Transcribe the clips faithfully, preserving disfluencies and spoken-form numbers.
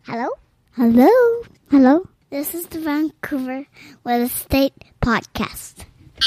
Hello? Hello? Hello? This is the Vancouver Real Estate Podcast.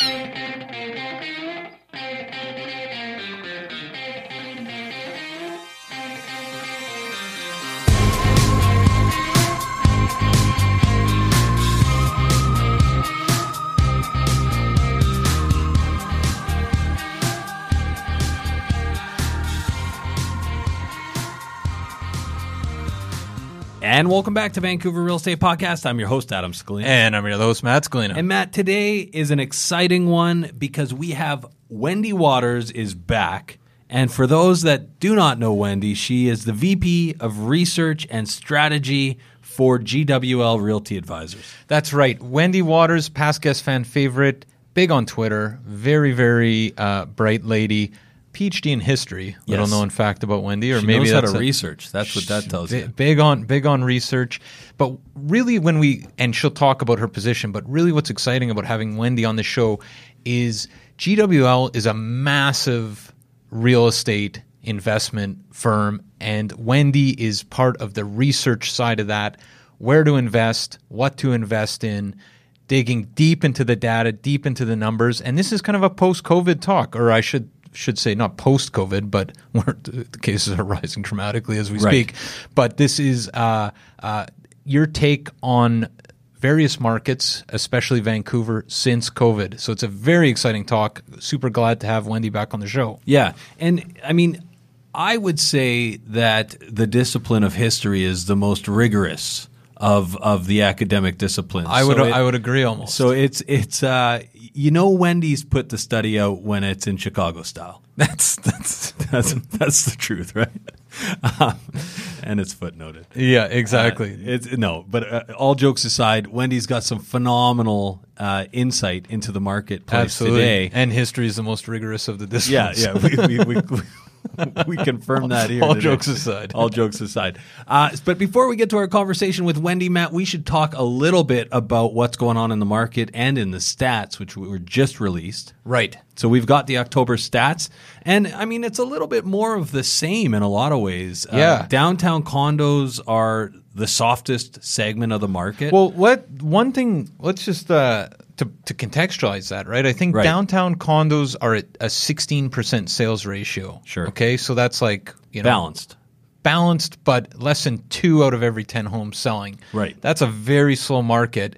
And welcome back to Vancouver Real Estate Podcast. I'm your host, Adam Scalina. And I'm your host, Matt Scalina. And Matt, today is an exciting one because we have Wendy Waters is back. And for those that do not know Wendy, she is the V P of Research and Strategy for G W L Realty Advisors. That's right. Wendy Waters, past guest fan favorite, big on Twitter, very, very uh, bright lady. P H D in history, Yes. little known fact about Wendy, or She maybe knows how that's to a, research. That's what that tells big, you. Big on big on research, but really when we and she'll talk about her position. But really, what's exciting about having Wendy on the show is G W L is a massive real estate investment firm, and Wendy is part of the research side of that. Where to invest, what to invest in. Digging deep into the data, deep into the numbers, and this is kind of a post-COVID talk, or I should. should say not post-COVID, but where the cases are rising dramatically as we Right. speak. But this is uh, uh, your take on various markets, especially Vancouver, since COVID. So it's a very exciting talk. Super glad to have Wendy back on the show. Yeah. And I mean, I would say that the discipline of history is the most rigorous of of the academic disciplines. I would So it- I would agree almost. So it's it's uh, you know Wendy's put the study out when it's in Chicago style. that's that's That's that's the truth, right? Um, and it's footnoted. yeah, exactly. Uh, it's no, but uh, all jokes aside, Wendy's got some phenomenal uh, insight into the marketplace Absolutely. today. And history is the most rigorous of the Yeah, disciplines. yeah, we we, we, we we confirm that here. All today. jokes aside. All jokes aside. Uh, but before we get to our conversation with Wendy, Matt, we should talk a little bit about what's going on in the market and in the stats, which were just released. Right. So we've got the October stats, and I mean, it's a little bit more of the same in a lot of ways. Uh, Yeah. downtown condos are the softest segment of the market. Well, what one thing? Let's just uh, to to contextualize that, right? I think Right. downtown condos are at a sixteen percent sales ratio. Sure. Okay, so that's like you know balanced. balanced, but less than two out of every ten homes selling. Right. That's a very slow market.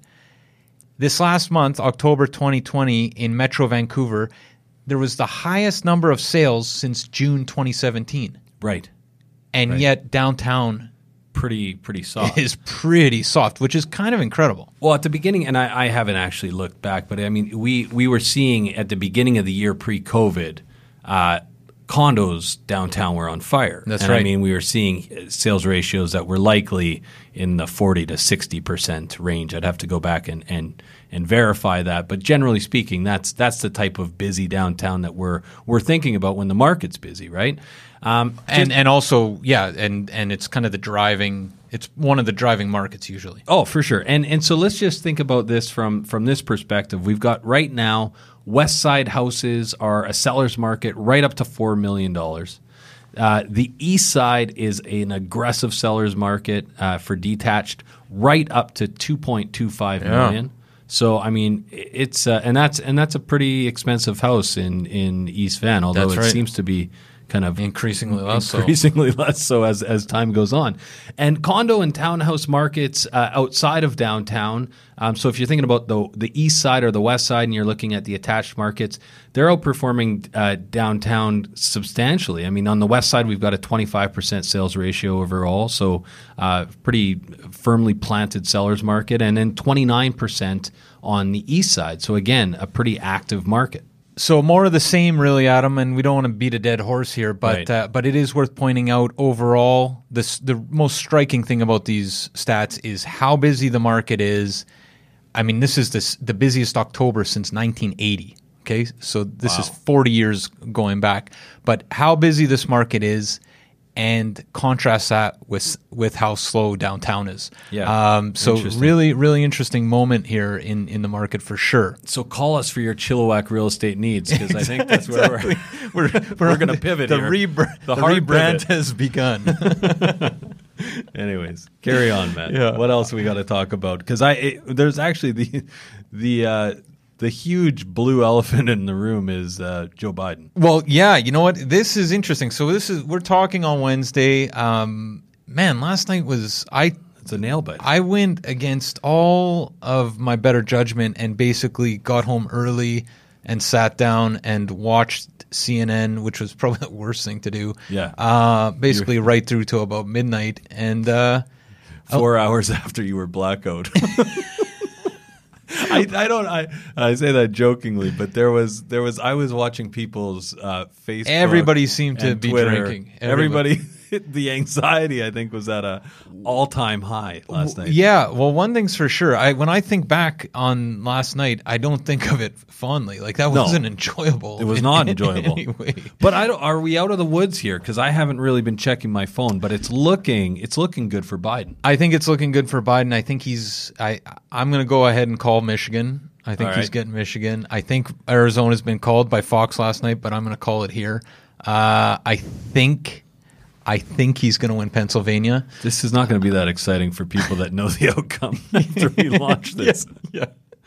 This last month, October twenty twenty, in Metro Vancouver, there was the highest number of sales since June twenty seventeen, Right. and Right. yet downtown Pretty, pretty soft. is pretty soft, which is kind of incredible. Well, at the beginning, and I, I haven't actually looked back, but I mean, we, we were seeing at the beginning of the year pre-COVID, uh, condos downtown were on fire. That's and I right. mean, we were seeing sales ratios that were likely in the forty to sixty percent range. I'd have to go back and, and, and verify that. But generally speaking, that's that's the type of busy downtown that we're we're thinking about when the market's busy, right? Um, And and also, yeah, and, and it's kind of the driving, it's one of the driving markets usually. Oh, for sure. And and so let's just think about this from from this perspective. We've got right now West Side houses are a seller's market right up to four million dollars. Uh, the East Side is an aggressive seller's market uh, for detached right up to two point two five million. So I mean, it's uh, and that's and that's a pretty expensive house in in East Van, although That's it right. seems to be kind of Increasingly less so. increasingly less so as, as time goes on. And condo and townhouse markets uh, outside of downtown, um, so if you're thinking about the the east side or the west side and you're looking at the attached markets, they're outperforming uh, downtown substantially. I mean, on the west side, we've got a twenty-five percent sales ratio overall, so uh, pretty firmly planted seller's market, and then twenty-nine percent on the east side. So again, a pretty active market. So more of the same, really, Adam. And we don't want to beat a dead horse here, but Right. uh, but it is worth pointing out overall. This the most striking thing about these stats is how busy the market is. I mean, this is this, the busiest October since nineteen eighty. Okay, so this is Wow. forty years going back. But how busy this market is, and contrast that with with how slow downtown is. Yeah. Um, so Interesting. really, really interesting moment here in, in the market for sure. So call us for your Chilliwack real estate needs, because I think that's where we're We're, we're going to pivot the here. rebr- The the, hard rebrand pivot. has begun. Anyways, carry on, Matt. Yeah. What else we got to talk about? Because I it, there's actually the the uh, the huge blue elephant in the room is uh, Joe Biden. Well, yeah, you know what? This is interesting. So this is we're talking on Wednesday. Um, man, last night was I. It's a nail biter. I went against all of my better judgment and basically got home early and sat down and watched C N N, which was probably the worst thing to do. Yeah. Uh, basically You're... right through to about midnight. And uh, four oh. hours after you were blackout. I, I don't I, I say that jokingly, but there was there was I was watching people's uh, Facebook. Everybody seemed to be Twitter. drinking. Everybody. Everybody the anxiety, I think, was at a all-time high last night. Yeah, well, one thing's for sure. I when I think back on last night, I don't think of it fondly. Like that No. wasn't enjoyable. It was in- not in enjoyable. any way. But I don't, are we out of the woods here? Because I haven't really been checking my phone, but it's looking it's looking good for Biden. I think it's looking good for Biden. I think he's. I I'm going to go ahead and call Michigan. I think All he's right. getting Michigan. I think Arizona's been called by Fox last night, but I'm going to call it here. Uh, I think. I think he's going to win Pennsylvania. This is not going to be that exciting for people that know the outcome after we launch this. Yeah,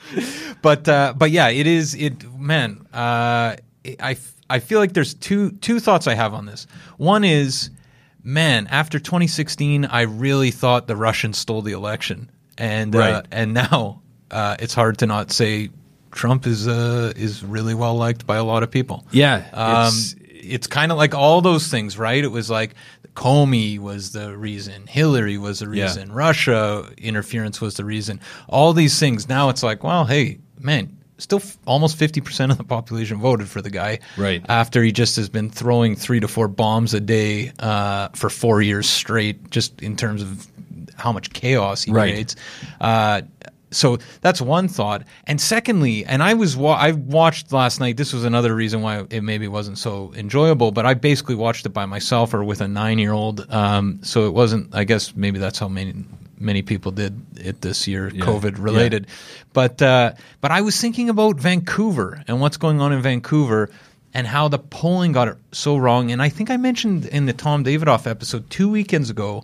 but uh, but yeah, it is. It man, uh, I I feel like there's two two thoughts I have on this. One is, man, after twenty sixteen, I really thought the Russians stole the election, and uh, Right. and now uh, it's hard to not say Trump is uh, is really well liked by a lot of people. Yeah, Um, it's- it's kind of like all those things, right? It was like Comey was the reason, Hillary was the Yeah. reason, Russia interference was the reason. All these things. Now it's like, well, hey, man, still f- almost fifty percent of the population voted for the guy. Right. After he just has been throwing three to four bombs a day uh, for four years straight, just in terms of how much chaos he Right. creates. Uh, So that's one thought. And secondly, and I was wa- I watched last night. This was another reason why it maybe wasn't so enjoyable. But I basically watched it by myself or with a nine-year-old. Um, so it wasn't. I guess maybe that's how many many people did it this year, Yeah. COVID related. But uh, but I was thinking about Vancouver and what's going on in Vancouver and how the polling got it so wrong. And I think I mentioned in the Tom Davidoff episode two weekends ago.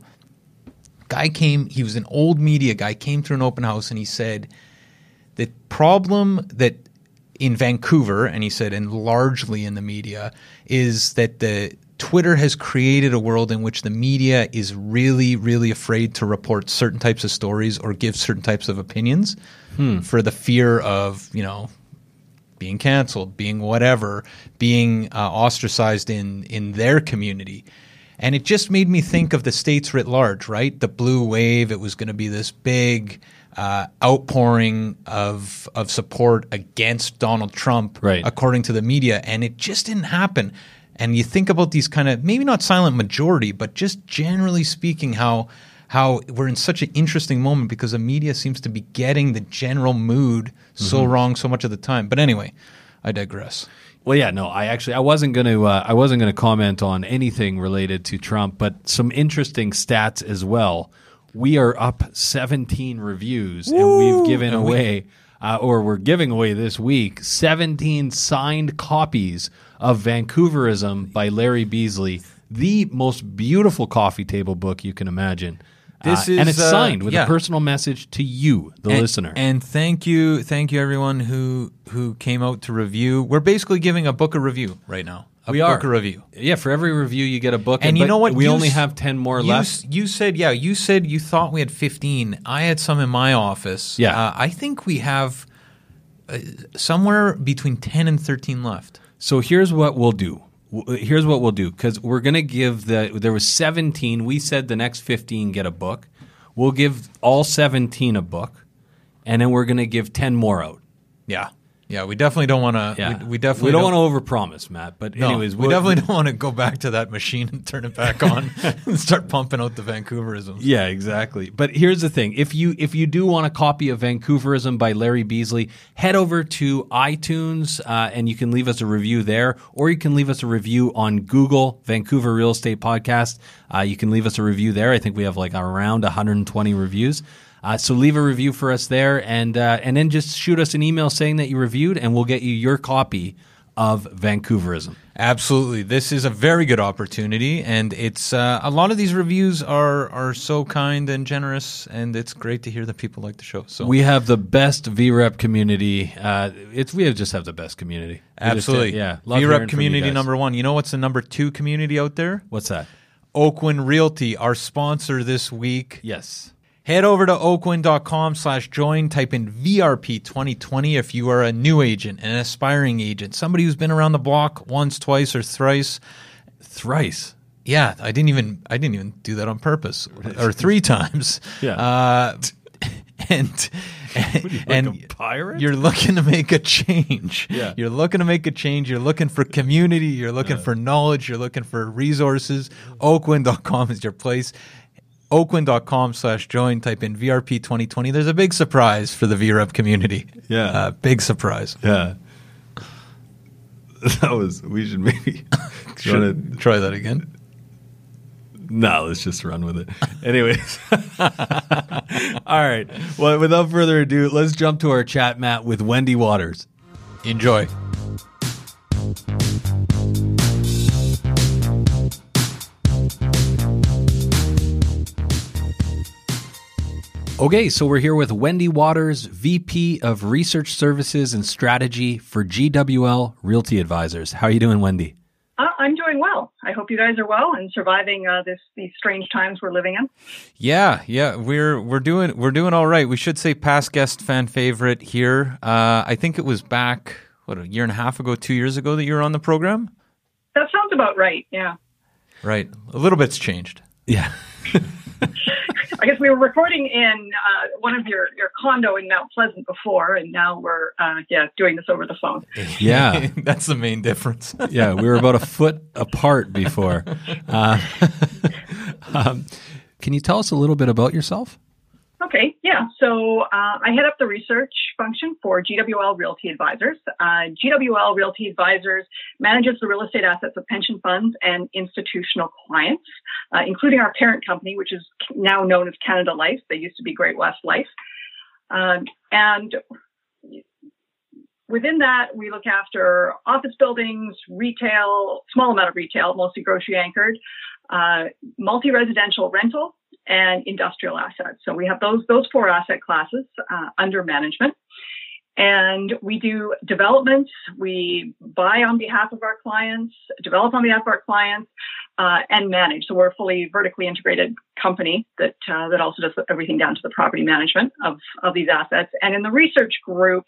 Guy came, he was an old media guy, came through an open house and he said the problem that in Vancouver, and he said, and largely in the media, is that the Twitter has created a world in which the media is really, really afraid to report certain types of stories or give certain types of opinions hmm. for the fear of, you know, being canceled, being whatever, being uh, ostracized in in their community. And it just made me think of the states writ large, right? The blue wave, it was going to be this big uh, outpouring of of support against Donald Trump, Right. according to the media, and it just didn't happen. And you think about these kind of, maybe not silent majority, but just generally speaking, how how we're in such an interesting moment because the media seems to be getting the general mood so Mm-hmm. wrong so much of the time. But anyway, I digress. Well, yeah, no, I actually I wasn't going to uh, I wasn't going to comment on anything related to Trump, but some interesting stats as well. We are up seventeen reviews, Woo! and we've given And we- away, uh, or we're giving away this week, seventeen signed copies of Vancouverism by Larry Beasley, the most beautiful coffee table book you can imagine. This Uh, and is, it's uh, signed with yeah. a personal message to you, the and, listener. And thank you, thank you everyone who who came out to review. We're basically giving a book a review right now. A we book are a review. Yeah, for every review you get a book. And you but know what? We You only s- have ten more You, left. s- you said, yeah, you said you thought we had fifteen. I had some in my office. Yeah. Uh, I think we have uh, somewhere between ten and thirteen left. So here's what we'll do. W- Here's what we'll do because we're going to give the there was seventeen. We said the next fifteen get a book. We'll give all seventeen a book, and then we're going to give ten more out. Yeah. Yeah, we definitely don't want to. Yeah, We, we definitely we don't, want to overpromise, Matt. But No, anyways, we we'll- definitely don't want to go back to that machine and turn it back on and start pumping out the Vancouverisms. Yeah, exactly. But here's the thing: if you if you do want a copy of Vancouverism by Larry Beasley, head over to iTunes uh, and you can leave us a review there, or you can leave us a review on Google Vancouver Real Estate Podcast. Uh, you can leave us a review there. I think we have like around one hundred twenty reviews. Uh, so leave a review for us there, and uh, and then just shoot us an email saying that you reviewed, and we'll get you your copy of Vancouverism. Absolutely. This is a very good opportunity, and it's uh, a lot of these reviews are are so kind and generous, and it's great to hear that people like the show. So we have the best V REP community. Uh, it's we just have the best community. We absolutely, just, yeah. Love V hearing REP from you community guys. number one. You know what's the number two community out there? What's that? Oakwyn Realty, our sponsor this week. Yes. Head over to oakwyn.com slash join. Type in V R P twenty twenty if you are a new agent, an aspiring agent, somebody who's been around the block once, twice, or thrice. Thrice. Yeah, I didn't even I didn't even do that on purpose, or three times. Yeah. Uh, and What are you, like and a pirate? you're looking to make a change. Yeah. You're looking to make a change. You're looking for community. You're looking for knowledge. You're looking for resources. oakwyn dot com is your place. oakwyn.com slash join. Type in V R P twenty twenty. There's a big surprise for the V REP community. Yeah. Uh, big surprise. Yeah. That was, we should maybe. Should wanna, try that again. no, let's just run with it. Anyways. All right. Well, without further ado, let's jump to our chat, Matt, with Wendy Waters. Enjoy. Okay, so we're here with Wendy Waters, V P of Research Services and Strategy for G W L Realty Advisors. How are you doing, Wendy? Uh, I'm doing well. I hope you guys are well and surviving uh, this these strange times we're living in. Yeah, yeah, we're we're doing we're doing all right. We should say past guest fan favorite here. Uh, I think it was back what a year and a half ago, two years ago that you were on the program. That sounds about right. Yeah. Right, a little bit's changed. Yeah. I guess we were recording in uh, one of your, your condo in Mount Pleasant before, and now we're uh, yeah doing this over the phone. Yeah. That's the main difference. Yeah, we were about a foot apart before. Uh, um, can you tell us a little bit about yourself? Okay, yeah. So uh, I head up the research function for G W L Realty Advisors. Uh, G W L Realty Advisors manages the real estate assets of pension funds and institutional clients, uh, including our parent company, which is now known as Canada Life. They used to be Great West Life. Um, and within that, we look after office buildings, retail, small amount of retail, mostly grocery anchored, uh, multi-residential rental, and industrial assets. So we have those those four asset classes uh, under management. And we do developments. We buy on behalf of our clients, develop on behalf of our clients, uh, and manage. So we're a fully vertically integrated company that uh, that also does everything down to the property management of, of these assets. And in the research group,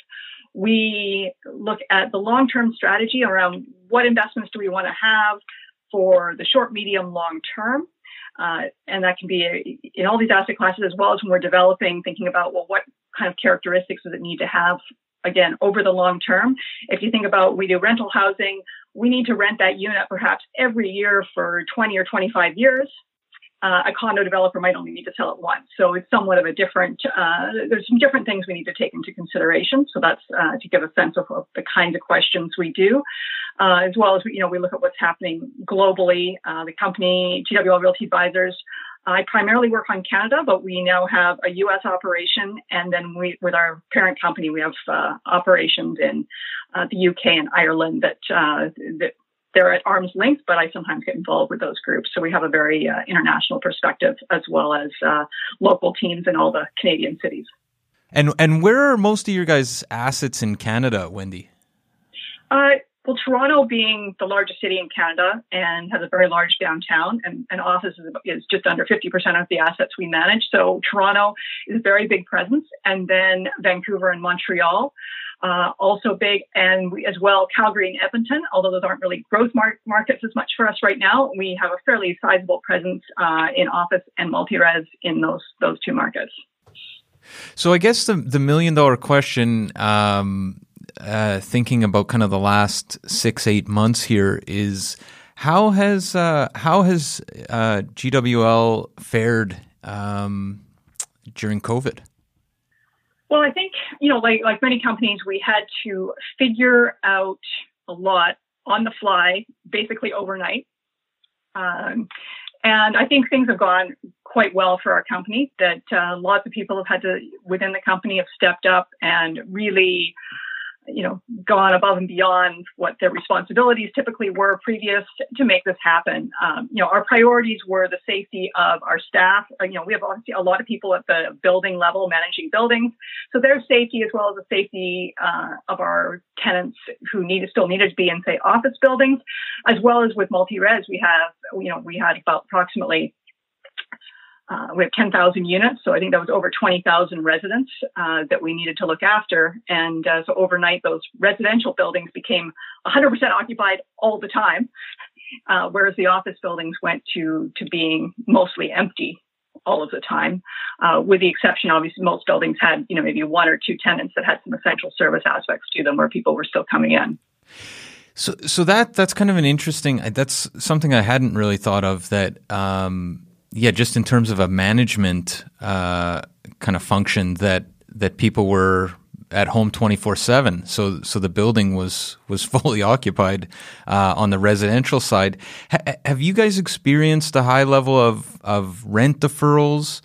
we look at the long-term strategy around what investments do we want to have for the short, medium, long term. Uh, and that can be in all these asset classes, as well as when we're developing, thinking about, well, what kind of characteristics does it need to have, again, over the long term? If you think about, we do rental housing, we need to rent that unit perhaps every year for twenty or twenty-five years. Uh, a condo developer might only need to sell it once. So it's somewhat of a different, uh, there's some different things we need to take into consideration. So that's uh, to give a sense of, of the kinds of questions we do, uh, as well as, you know, we look at what's happening globally. Uh, the company, G W L Realty Advisors, I primarily work on Canada, but we now have a U S operation. And then we, with our parent company, we have uh, operations in uh, the U K and Ireland that, uh, that they're at arm's length, but I sometimes get involved with those groups. So we have a very uh, international perspective, as well as uh, local teams in all the Canadian cities. And and where are most of your guys' assets in Canada, Wendy? Uh, well, Toronto being the largest city in Canada and has a very large downtown, and an office is, is just under fifty percent of the assets we manage. So Toronto is a very big presence. And then Vancouver and Montreal. Uh, also big, and we, as well, Calgary and Edmonton, although those aren't really growth mar- markets as much for us right now. We have a fairly sizable presence uh, in office and multi-res in those those two markets. So I guess the the million dollar question, um, uh, thinking about kind of the last six, eight months here, is how has uh, how has uh, G W L fared um, during COVID? Well, I think, you know, like like many companies, we had to figure out a lot on the fly, basically overnight. Um, and I think things have gone quite well for our company, that uh, lots of people have had to, within the company, have stepped up and really you know, gone above and beyond what their responsibilities typically were previous to make this happen. Um, you know, our priorities were the safety of our staff. Uh, you know, we have obviously a lot of people at the building level managing buildings, so their safety as well as the safety uh, of our tenants who need still needed to be in, say, office buildings, as well as with multi-res. We have, you know, we had about approximately Uh, we have ten thousand units, so I think that was over twenty thousand residents uh, that we needed to look after. And uh, so overnight, those residential buildings became one hundred percent occupied all the time, uh, whereas the office buildings went to, to being mostly empty all of the time, uh, with the exception, obviously, most buildings had, you know, maybe one or two tenants that had some essential service aspects to them where people were still coming in. So, so that that's kind of an interesting, that's something I hadn't really thought of, that um, yeah, just in terms of a management uh, kind of function, that that people were at home twenty-four seven. So so the building was was fully occupied uh, on the residential side. Ha- have you guys experienced a high level of, of rent deferrals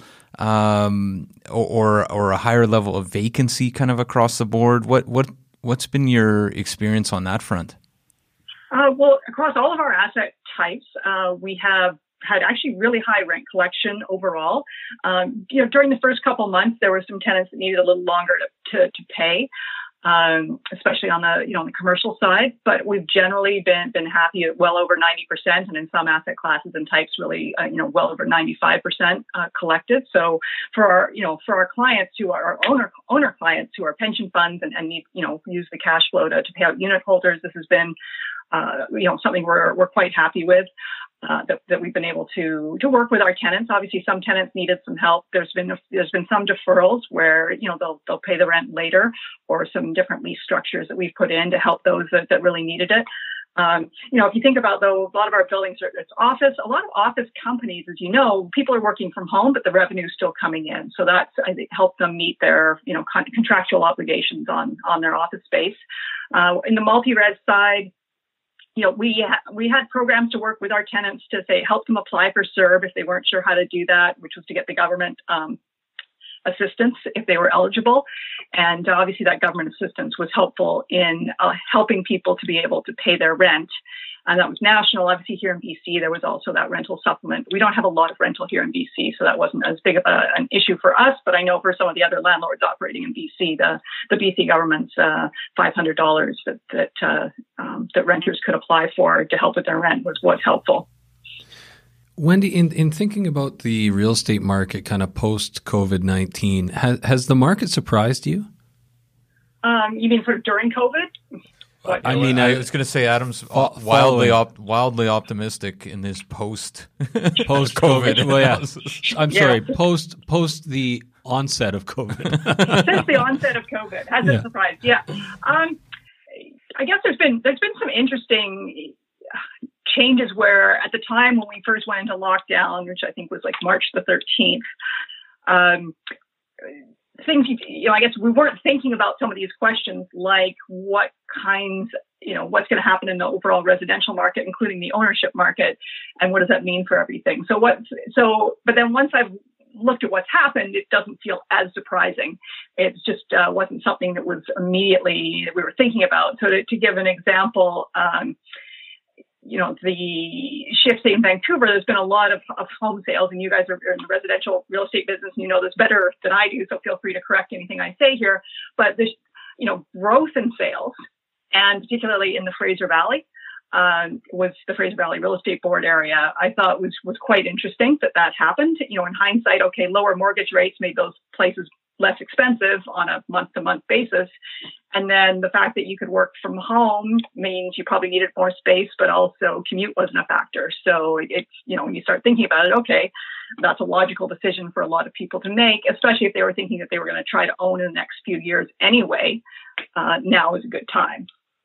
um, or, or or a higher level of vacancy kind of across the board? What what what's been your experience on that front? Uh, well, across all of our asset types, uh, we have had actually really high rent collection overall. Um, you know, during the first couple months, there were some tenants that needed a little longer to, to, to pay, um, especially on the, you know, on the commercial side. But we've generally been, been happy at well over ninety percent, and in some asset classes and types, really, uh, you know, well over ninety-five percent uh, collected. So for our, you know, for our clients who are our owner, owner clients who are pension funds and, and need, you know, use the cash flow to, to pay out unit holders, this has been, uh, you know, something we're, we're quite happy with. Uh, that, that we've been able to to work with our tenants. Obviously, some tenants needed some help. There's been there's been some deferrals where, you know, they'll they'll pay the rent later, or some different lease structures that we've put in to help those that, that really needed it. Um, you know, if you think about, though, a lot of our buildings are it's office. A lot of office companies, as you know, people are working from home, but the revenue is still coming in. So that's, I think, helped them meet their, you know, con- contractual obligations on on their office space. Uh, in the multi-res side, you know, we ha- we had programs to work with our tenants to say help them apply for C E R B if they weren't sure how to do that, which was to get the government um, assistance if they were eligible. And uh, obviously that government assistance was helpful in uh, helping people to be able to pay their rent. And that was national. Obviously here in B C, there was also that rental supplement. We don't have a lot of rental here in B C, so that wasn't as big of a, an issue for us. But I know for some of the other landlords operating in B C, the, the B C government's uh, five hundred dollars that that, uh, um, that renters could apply for to help with their rent was, was helpful. Wendy, in, in thinking about the real estate market kind of post-COVID nineteen, has, has the market surprised you? Um, you mean for during COVID? What, I mean, I, I was going to say Adam's uh, wildly op- wildly optimistic in this post post COVID. Well, yeah. I'm yeah. sorry, post post the onset of COVID. Since the onset of COVID, has it yeah. surprised? Yeah. Um, I guess there's been there's been some interesting changes where at the time when we first went into lockdown, which I think was like March the thirteenth. Um, Things, you know, I guess we weren't thinking about some of these questions, like what kinds, you know, what's going to happen in the overall residential market, including the ownership market, and what does that mean for everything? So what, so, but then once I've looked at what's happened, it doesn't feel as surprising. It just uh, wasn't something that was immediately that we were thinking about. So to, to give an example, um, you know, the shift in Vancouver, there's been a lot of, of home sales, and you guys are in the residential real estate business, and you know this better than I do, so feel free to correct anything I say here. But this, you know, growth in sales, and particularly in the Fraser Valley, um, was the Fraser Valley Real Estate Board area, I thought was was quite interesting that that happened. You know, in hindsight, okay, lower mortgage rates made those places less expensive on a month-to-month basis. And then the fact that you could work from home means you probably needed more space, but also commute wasn't a factor. So it's, you know, when you start thinking about it, okay, that's a logical decision for a lot of people to make, especially if they were thinking that they were going to try to own in the next few years anyway. Uh, now is a good time.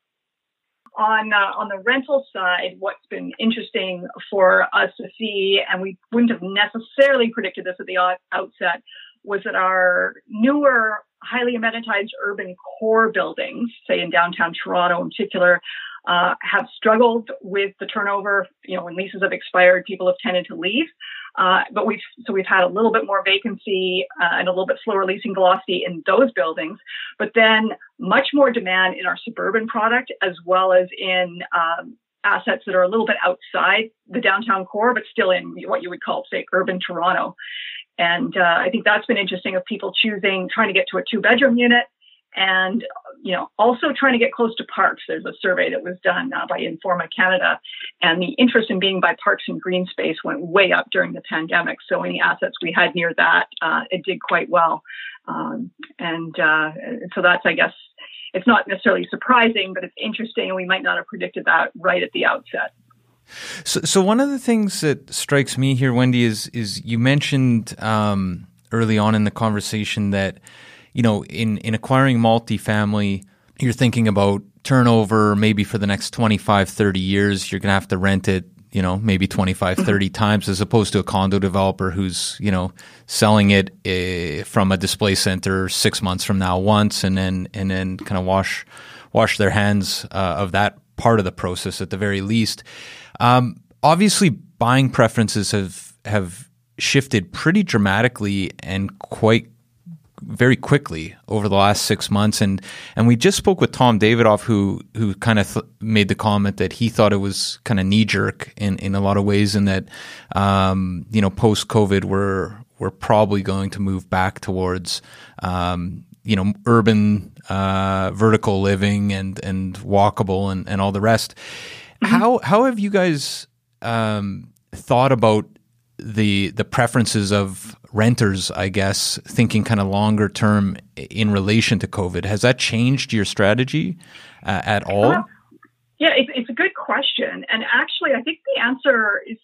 On uh, on the rental side, what's been interesting for us to see, and we wouldn't have necessarily predicted this at the outset, was that our newer, highly amenitized urban core buildings, say in downtown Toronto in particular, uh, have struggled with the turnover. You know, when leases have expired, people have tended to leave. Uh, but we've so we've had a little bit more vacancy uh, and a little bit slower leasing velocity in those buildings, but then much more demand in our suburban product as well as in um, assets that are a little bit outside the downtown core, but still in what you would call, say, urban Toronto. And uh, I think that's been interesting of people choosing, trying to get to a two-bedroom unit, and you know, also trying to get close to parks. There's a survey that was done uh, by Informa Canada, and the interest in being by parks and green space went way up during the pandemic. So any assets we had near that, uh, it did quite well. Um, and uh, so that's, I guess, it's not necessarily surprising, but it's interesting, and we might not have predicted that right at the outset. So, so one of the things that strikes me here, Wendy, is is you mentioned um, early on in the conversation that, you know, in, in acquiring multifamily, you're thinking about turnover maybe for the next twenty-five, thirty years. You're going to have to rent it, you know, maybe twenty-five, thirty times, as opposed to a condo developer who's, you know, selling it uh, from a display center six months from now once, and then and then kind of wash wash their hands uh, of that part of the process at the very least. Um, obviously, buying preferences have have shifted pretty dramatically and quite very quickly over the last six months. And, and we just spoke with Tom Davidoff, who, who kind of th- made the comment that he thought it was kind of knee jerk in, in a lot of ways, and that, um, you know, post COVID, we're, we're probably going to move back towards, um, you know, urban, uh, vertical living and, and walkable and, and all the rest. Mm-hmm. How, how have you guys, um, thought about the, the preferences of renters, I guess, thinking kind of longer term in relation to COVID? Has that changed your strategy uh, at all? Uh, yeah, it's, it's a good question. And actually, I think the answer is,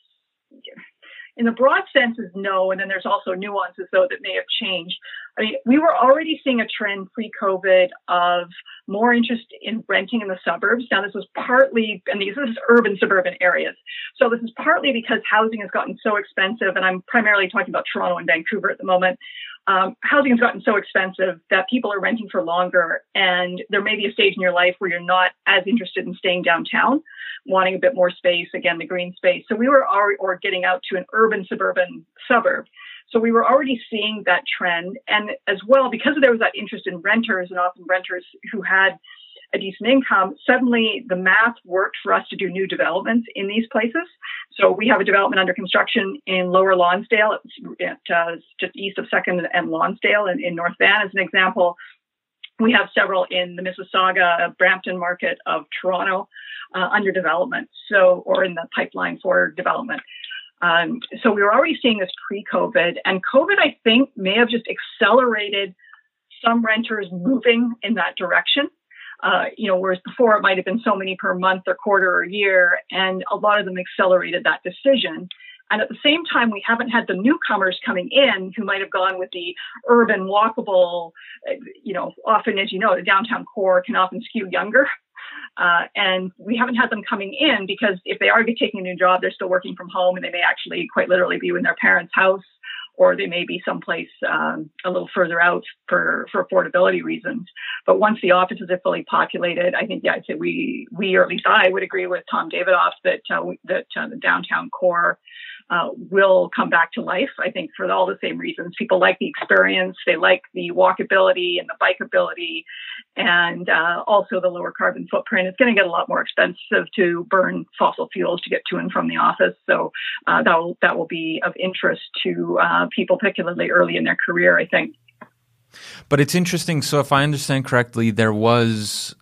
in the broad sense, is no. And then there's also nuances, though, that may have changed. I mean, we were already seeing a trend pre-COVID of more interest in renting in the suburbs. Now, this was partly, and these are just urban suburban areas. So this is partly because housing has gotten so expensive, and I'm primarily talking about Toronto and Vancouver at the moment. Um, housing has gotten so expensive that people are renting for longer, and there may be a stage in your life where you're not as interested in staying downtown, wanting a bit more space, again, the green space. So we were already, or getting out to an urban suburban suburb. So we were already seeing that trend. And as well, because there was that interest in renters, and often renters who had a decent income, suddenly the math worked for us to do new developments in these places. So we have a development under construction in Lower Lonsdale, at, uh, just east of second and Lonsdale in, in North Van, as an example. We have several in the Mississauga, Brampton market of Toronto uh, under development, so or in the pipeline for development. Um, so we were already seeing this pre-COVID, and COVID, I think, may have just accelerated some renters moving in that direction. Uh, you know, whereas before it might have been so many per month or quarter or year, and a lot of them accelerated that decision. And at the same time, we haven't had the newcomers coming in who might have gone with the urban walkable, you know, often, as you know, the downtown core can often skew younger. Uh, and we haven't had them coming in because if they are taking a new job, they're still working from home, and they may actually quite literally be in their parents' house, or they may be someplace um, a little further out for, for affordability reasons. But once the offices are fully populated, I think, yeah, I'd say we, we or at least I would agree with Tom Davidoff that, uh, we, that uh, the downtown core Uh, will come back to life, I think, for all the same reasons. People like the experience, they like the walkability and the bikeability, and uh, also the lower carbon footprint. It's going to get a lot more expensive to burn fossil fuels to get to and from the office. So uh, that will that will be of interest to uh, people, particularly early in their career, I think. But it's interesting. So if I understand correctly, there was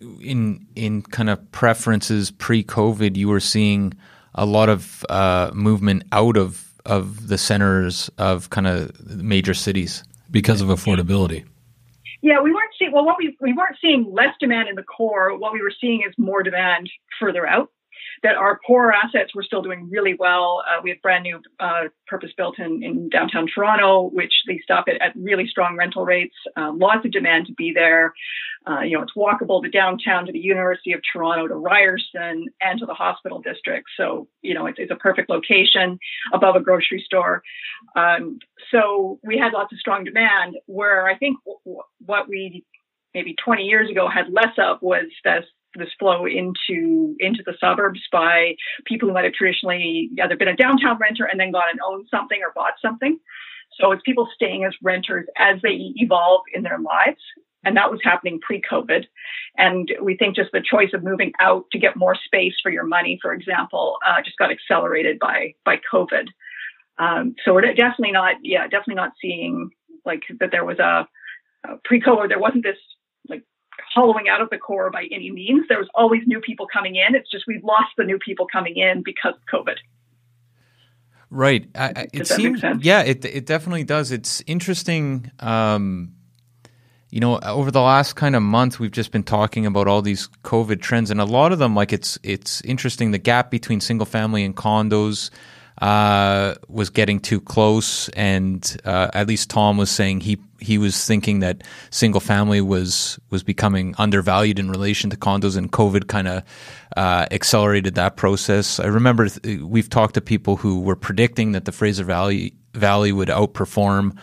in in kind of preferences pre-COVID, you were seeing a lot of uh, movement out of, of the centers of kind of major cities because of affordability. Yeah, we weren't seeing, well, what we, we weren't seeing less demand in the core. What we were seeing is more demand further out. That our core assets were still doing really well. Uh, we have brand new uh, purpose-built in, in downtown Toronto, which leased up at, at really strong rental rates. Uh, lots of demand to be there. Uh, you know, it's walkable to downtown, to the University of Toronto, to Ryerson, and to the hospital district. So, you know, it's, it's a perfect location above a grocery store. Um, so we had lots of strong demand, where I think w- w- what we maybe twenty years ago had less of was this this flow into into the suburbs by people who might have traditionally either been a downtown renter and then gone and owned something or bought something. So it's people staying as renters as they evolve in their lives. And that was happening pre-COVID. And we think just the choice of moving out to get more space for your money, for example, uh, just got accelerated by by COVID. Um, so we're definitely not, yeah, definitely not seeing like that there was a, a pre-COVID, there wasn't this like hollowing out of the core by any means. There was always new people coming in. It's just we've lost the new people coming in because of COVID. Right. I, I, it does that seems, make sense? Yeah, it it definitely does. It's interesting. Um, you know, over the last kind of month, we've just been talking about all these COVID trends, and a lot of them, like it's it's interesting. The gap between single family and condos uh, was getting too close, and uh, at least Tom was saying he he was thinking that single family was was becoming undervalued in relation to condos, and COVID kind of uh, accelerated that process. I remember th- we've talked to people who were predicting that the Fraser Valley Valley would outperform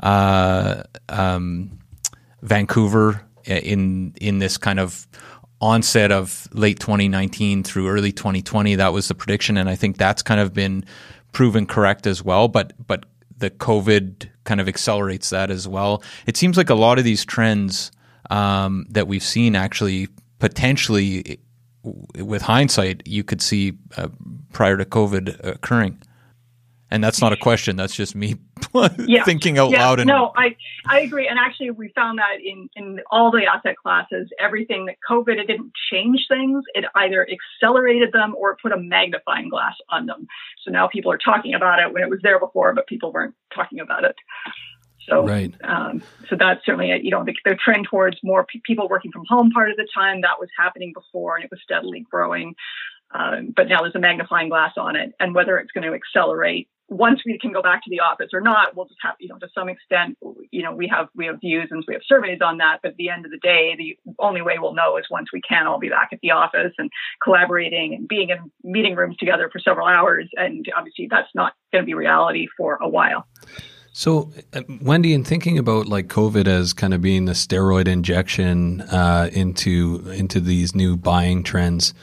uh, um, Vancouver in in this kind of onset of late twenty nineteen through early twenty twenty. That was the prediction, and I think that's kind of been proven correct as well. But but the COVID kind of accelerates that as well. It seems like a lot of these trends um, that we've seen actually potentially, with hindsight, you could see uh, prior to COVID occurring. And that's not a question. That's just me yeah. thinking out yeah. loud. And no, I, I agree. And actually, we found that in, in all the asset classes, everything that COVID, it didn't change things. It either accelerated them or put a magnifying glass on them. So now people are talking about it when it was there before, but people weren't talking about it. So, right. um, so that's certainly, a, you know, the, the trend towards more pe- people working from home part of the time, that was happening before and it was steadily growing. Um, but now there's a magnifying glass on it, and whether it's going to accelerate once we can go back to the office or not, we'll just have, you know, to some extent, you know, we have we have views and we have surveys on that. But at the end of the day, the only way we'll know is once we can all be back at the office and collaborating and being in meeting rooms together for several hours. And obviously, that's not going to be reality for a while. So, uh, Wendy, in thinking about like COVID as kind of being the steroid injection uh, into into these new buying trends.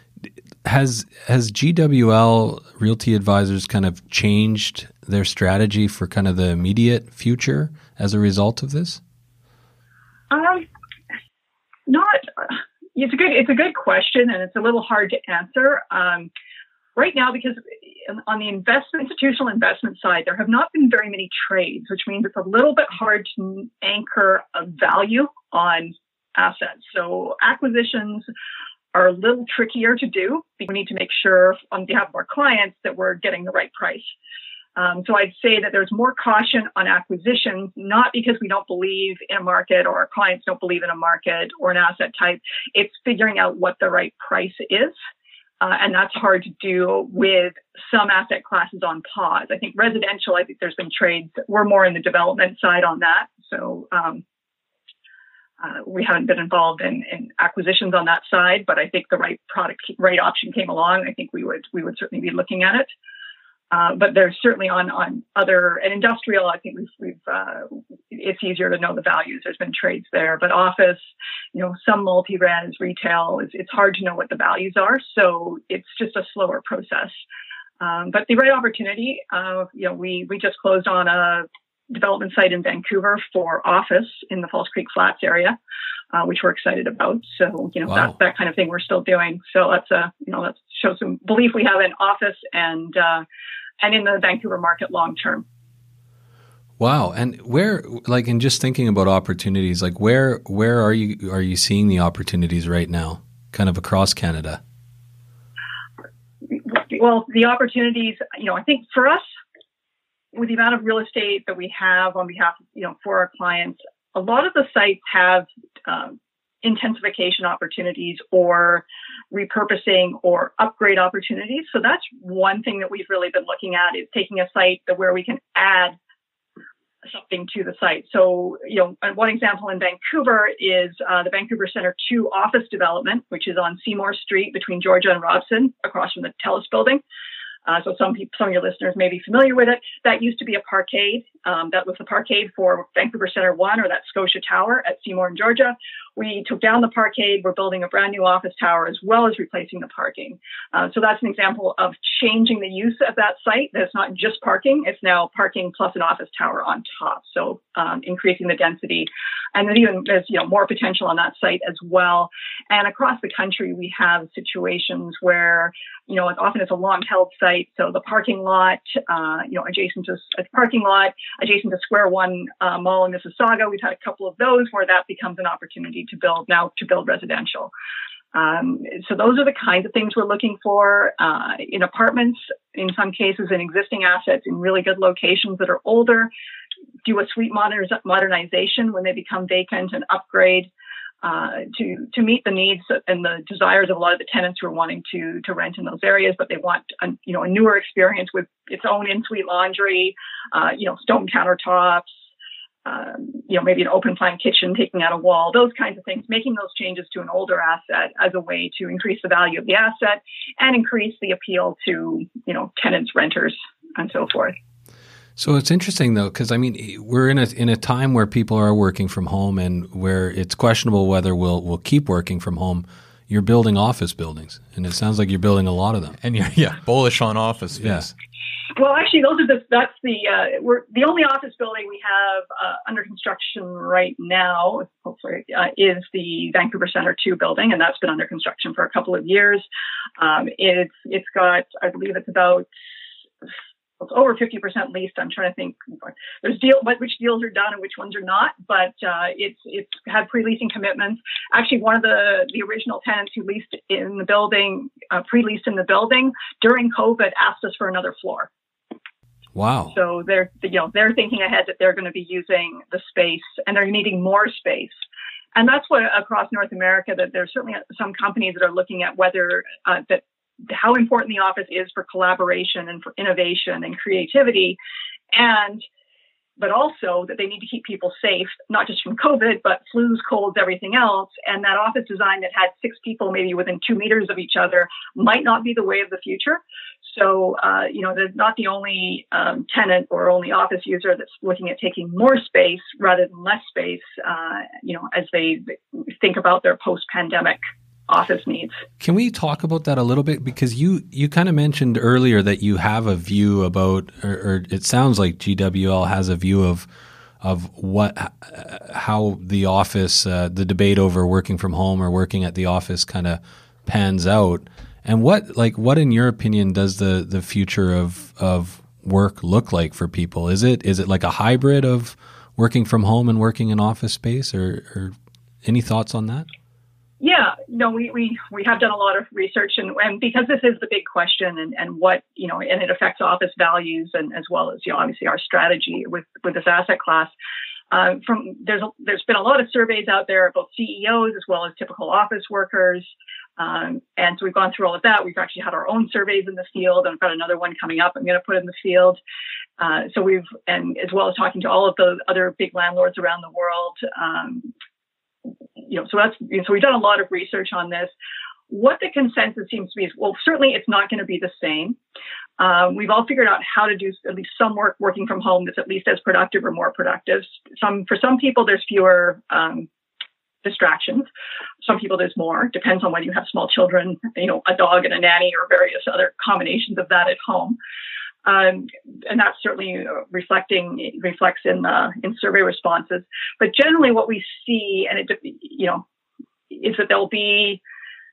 Has has G W L Realty Advisors kind of changed their strategy for kind of the immediate future as a result of this? Um, not. It's a good. It's a good question, and it's a little hard to answer um, right now because on the investment institutional investment side, there have not been very many trades, which means it's a little bit hard to anchor a value on assets. So acquisitions are a little trickier to do. We need to make sure on behalf of our clients that we're getting the right price. Um, so I'd say that there's more caution on acquisitions, not because we don't believe in a market or our clients don't believe in a market or an asset type. It's figuring out what the right price is. Uh, and that's hard to do with some asset classes on pause. I think residential, I think there's been trades. We're more in the development side on that. So, um, Uh, we haven't been involved in, in acquisitions on that side, but I think the right product, right option came along. I think we would we would certainly be looking at it. Uh, but there's certainly on on other and industrial. I think we've we've uh, it's easier to know the values. There's been trades there, but office, you know, some multi-res, retail, it's it's hard to know what the values are. So it's just a slower process. Um, but the right opportunity, uh, you know, we we just closed on a development site in Vancouver for office in the False Creek Flats area, uh, which we're excited about. So, you know, Wow. that, that kind of thing we're still doing. So that's a, you know, that shows some belief we have in office and, uh, and in the Vancouver market long term. Wow. And where, like, in just thinking about opportunities, like where, where are you, are you seeing the opportunities right now, kind of across Canada? Well, the opportunities, you know, I think for us, with the amount of real estate that we have on behalf of, you know, for our clients, a lot of the sites have um, intensification opportunities or repurposing or upgrade opportunities. So that's one thing that we've really been looking at is taking a site that where we can add something to the site. So, you know, one example in Vancouver is uh, the Vancouver Centre two office development, which is on Seymour Street between Georgia and Robson, across from the TELUS building. Uh, so some people, some of your listeners may be familiar with it. That used to be a parkade. Um, that was the parkade for Vancouver Centre One, or that Scotia Tower at Seymour in Georgia. We took down the parkade. We're building a brand new office tower as well as replacing the parking. Uh, so that's an example of changing the use of that site. That's not just parking. It's now parking plus an office tower on top. So um, increasing the density. And then even there's, you know, more potential on that site as well. And across the country, we have situations where, you know, often it's a long-held site. So the parking lot, uh, you know, adjacent to a parking lot, adjacent to Square One uh, Mall in Mississauga, we've had a couple of those where that becomes an opportunity to build now to build residential. Um, so those are the kinds of things we're looking for uh, in apartments, in some cases in existing assets in really good locations that are older. Do a suite moderniz- modernization when they become vacant and upgrade uh, to to meet the needs and the desires of a lot of the tenants who are wanting to to rent in those areas, but they want a, you know a newer experience with its own in-suite laundry, uh, you know stone countertops. Um, you know, maybe an open plan kitchen, taking out a wall, those kinds of things, making those changes to an older asset as a way to increase the value of the asset and increase the appeal to, you know, tenants, renters, and so forth. So it's interesting though, because I mean, we're in a in a time where people are working from home and where it's questionable whether we'll we'll keep working from home. You're building office buildings, and it sounds like you're building a lot of them. And you're yeah, bullish on office space. Yeah. Well, actually, those are the that's the uh, we're the only office building we have uh, under construction right now. Hopefully, uh, is the Vancouver Centre Two building, and that's been under construction for a couple of years. Um, it's it's got, I believe, it's about it's over fifty percent leased. I'm trying to think. There's deal, which deals are done and which ones are not, but uh, it's it's had pre-leasing commitments. Actually, one of the the original tenants who leased in the building, uh, pre-leased in the building during COVID, asked us for another floor. Wow. So they're, you know, they're thinking ahead that they're going to be using the space and they're needing more space. And that's what across North America, that there's certainly some companies that are looking at whether uh, that how important the office is for collaboration and for innovation and creativity. And but also that they need to keep people safe, not just from COVID, but flus, colds, everything else. And that office design that had six people maybe within two meters of each other might not be the way of the future. So, uh, you know, they're not the only um, tenant or only office user that's looking at taking more space rather than less space, uh, you know, as they think about their post-pandemic office needs. Can we talk about that a little bit? Because you, you kind of mentioned earlier that you have a view about, or, or it sounds like G W L has a view of of what, how the office, uh, the debate over working from home or working at the office kind of pans out. And what, like, what in your opinion does the, the future of of work look like for people? Is it is it like a hybrid of working from home and working in office space, or, or any thoughts on that? Yeah, no, we, we, we have done a lot of research, and, and because this is the big question, and, and what, you know, and it affects office values, and as well as, you know, obviously our strategy with, with this asset class. Uh, from there's a, there's been a lot of surveys out there about C E Os as well as typical office workers, um, and so we've gone through all of that. We've actually had our own surveys in the field, and I've got another one coming up. I'm going to put in the field. Uh, so we've, and as well as talking to all of the other big landlords around the world. Um, You know, so that's so we've done a lot of research on this. What the consensus seems to be is, well, certainly it's not going to be the same. Um, we've all figured out how to do at least some work working from home that's at least as productive or more productive. Some for some people there's fewer um, distractions. Some people there's more. Depends on whether you have small children, you know, a dog and a nanny, or various other combinations of that at home. Um, and that's certainly reflecting reflects in the in survey responses. But generally, what we see, and it you know, is that there'll be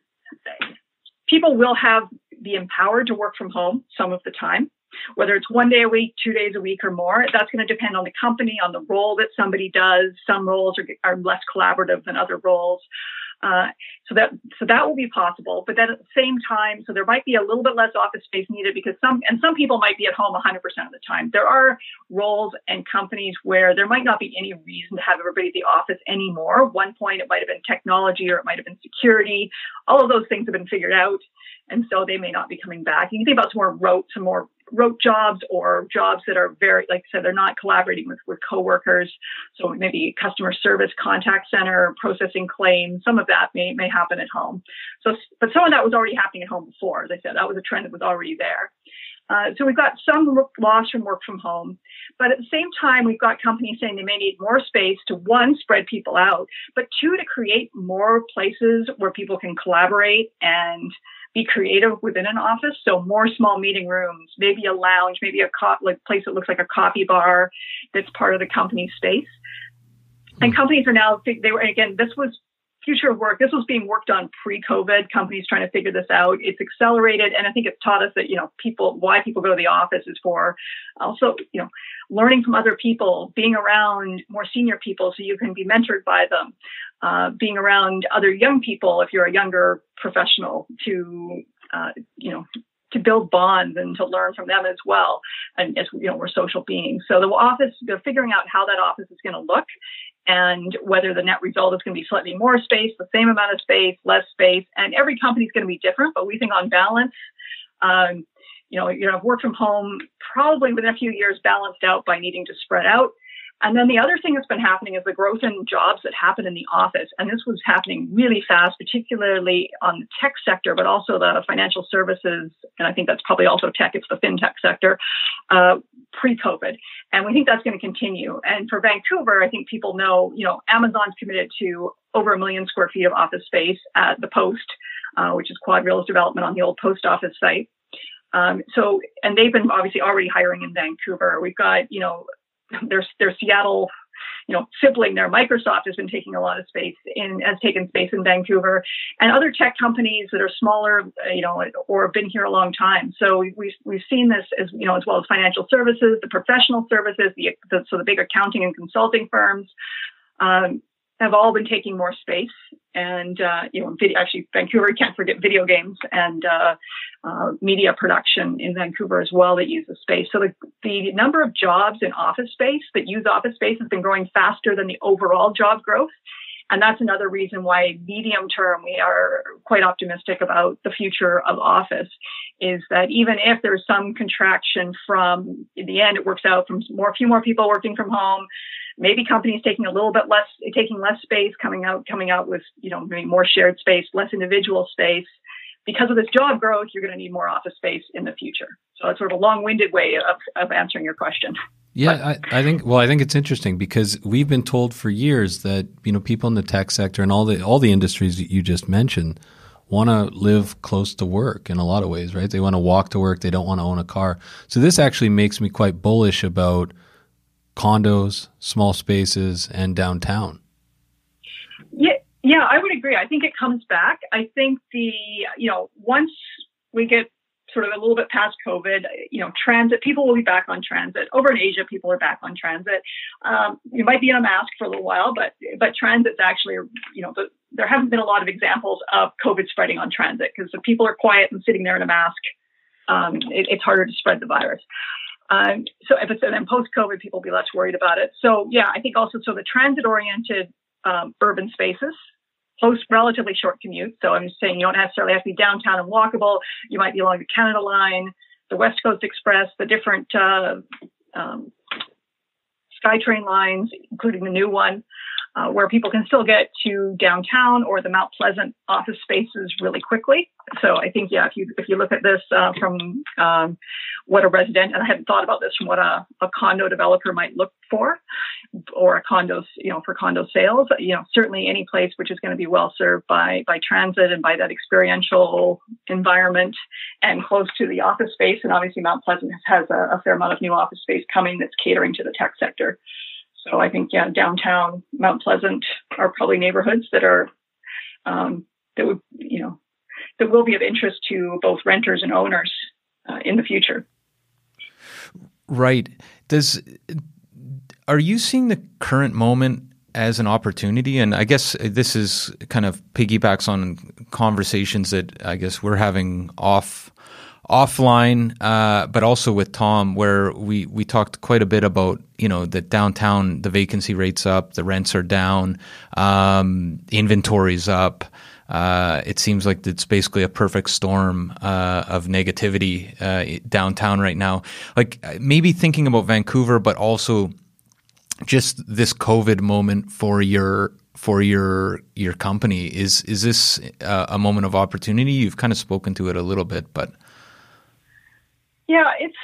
people will have be empowered to work from home some of the time, whether it's one day a week, two days a week, or more. That's going to depend on the company, on the role that somebody does. Some roles are are less collaborative than other roles. Uh, so that so that will be possible, but then at the same time, so there might be a little bit less office space needed because some and some people might be at home one hundred percent of the time. There are roles and companies where there might not be any reason to have everybody at the office anymore. At one point, it might have been technology or it might have been security. All of those things have been figured out, and so they may not be coming back. You can think about some more rote, some more rote jobs or jobs that are very, like I said, they're not collaborating with, with coworkers. So maybe customer service, contact center, processing claims, some of that may, may happen at home. So, but some of that was already happening at home before. As I said, that was a trend that was already there. Uh, so we've got some loss from work from home, but at the same time, we've got companies saying they may need more space to, one, spread people out, but two, to create more places where people can collaborate and be creative within an office. So more small meeting rooms, maybe a lounge, maybe a co- like place that looks like a coffee bar that's part of the company space. And companies are now, they were, again, this was future of work. This was being worked on pre-COVID, companies trying to figure this out. It's accelerated. And I think it's taught us that, you know, people, why people go to the office is for also, you know, learning from other people, being around more senior people so you can be mentored by them, uh, being around other young people if you're a younger professional to, uh, you know, to build bonds and to learn from them as well. And as you know, we're social beings. So the office, they're figuring out how that office is going to look and whether the net result is going to be slightly more space, the same amount of space, less space. And every company is going to be different, but we think on balance, um, you know, you know, work from home probably within a few years balanced out by needing to spread out. And then the other thing that's been happening is the growth in jobs that happen in the office. And this was happening really fast, particularly on the tech sector, but also the financial services. And I think that's probably also tech. It's the fintech sector, uh, pre-COVID. And we think that's going to continue. And for Vancouver, I think people know, you know, Amazon's committed to over a million square feet of office space at the Post, uh, which is Quad Real's development on the old post office site. Um, so, and they've been obviously already hiring in Vancouver. We've got, you know, their their Seattle, you know, sibling there, Microsoft has been taking a lot of space in, has taken space in Vancouver, and other tech companies that are smaller, you know, or have been here a long time. So we've we've seen this as, you know, as well as financial services, the professional services, the, the so the big accounting and consulting firms. Um, have all been taking more space, and uh, you know, video, actually, Vancouver, can't forget video games and uh, uh, media production in Vancouver as well that use the space. So the, the number of jobs in office space that use office space has been growing faster than the overall job growth, and that's another reason why medium term we are quite optimistic about the future of office. Is that even if there's some contraction from, in the end, it works out from more, a few more people working from home. Maybe companies taking a little bit less, taking less space, coming out, coming out with, you know, maybe more shared space, less individual space. Because of this job growth, you're going to need more office space in the future. So it's sort of a long-winded way of, of answering your question. Yeah, I, I think. Well, I think it's interesting because we've been told for years that, you know, people in the tech sector and all the all the industries that you just mentioned want to live close to work in a lot of ways, right? They want to walk to work. They don't want to own a car. So this actually makes me quite bullish about condos, small spaces, and downtown. Yeah, yeah, I would agree. I think it comes back. I think the, you know, once we get sort of a little bit past COVID, you know, transit, people will be back on transit. Over in Asia, people are back on transit. Um, you might be in a mask for a little while, but but transit's actually, you know, the, there haven't been a lot of examples of COVID spreading on transit because if people are quiet and sitting there in a mask, um, it, it's harder to spread the virus. Um, so if it's then post-COVID, people will be less worried about it. So yeah, I think also, so the transit-oriented um, urban spaces, close, relatively short commute. So I'm just saying you don't necessarily have to be downtown and walkable. You might be along the Canada Line, the West Coast Express, the different uh, um, SkyTrain lines, including the new one, uh, where people can still get to downtown or the Mount Pleasant office spaces really quickly. So I think, yeah, if you if you look at this uh, from um, what a resident, and I hadn't thought about this, from what a, a condo developer might look for, or a condos, you know, for condo sales, you know, certainly any place which is going to be well served by by transit and by that experiential environment and close to the office space. And obviously Mount Pleasant has a, a fair amount of new office space coming that's catering to the tech sector. So I think, yeah, downtown, Mount Pleasant are probably neighborhoods that are, um, that would, you know, that will be of interest to both renters and owners uh, in the future. Right. Does, are you seeing the current moment as an opportunity? And I guess this is kind of piggybacks on conversations that I guess we're having off offline, uh, but also with Tom, where we, we talked quite a bit about, you know, that downtown, the vacancy rate's up, the rents are down, um, inventory's up. Uh, it seems like it's basically a perfect storm uh, of negativity uh, downtown right now. Like maybe thinking about Vancouver, but also just this COVID moment for your for your your company. Is is this uh, a moment of opportunity? You've kind of spoken to it a little bit, but yeah, it's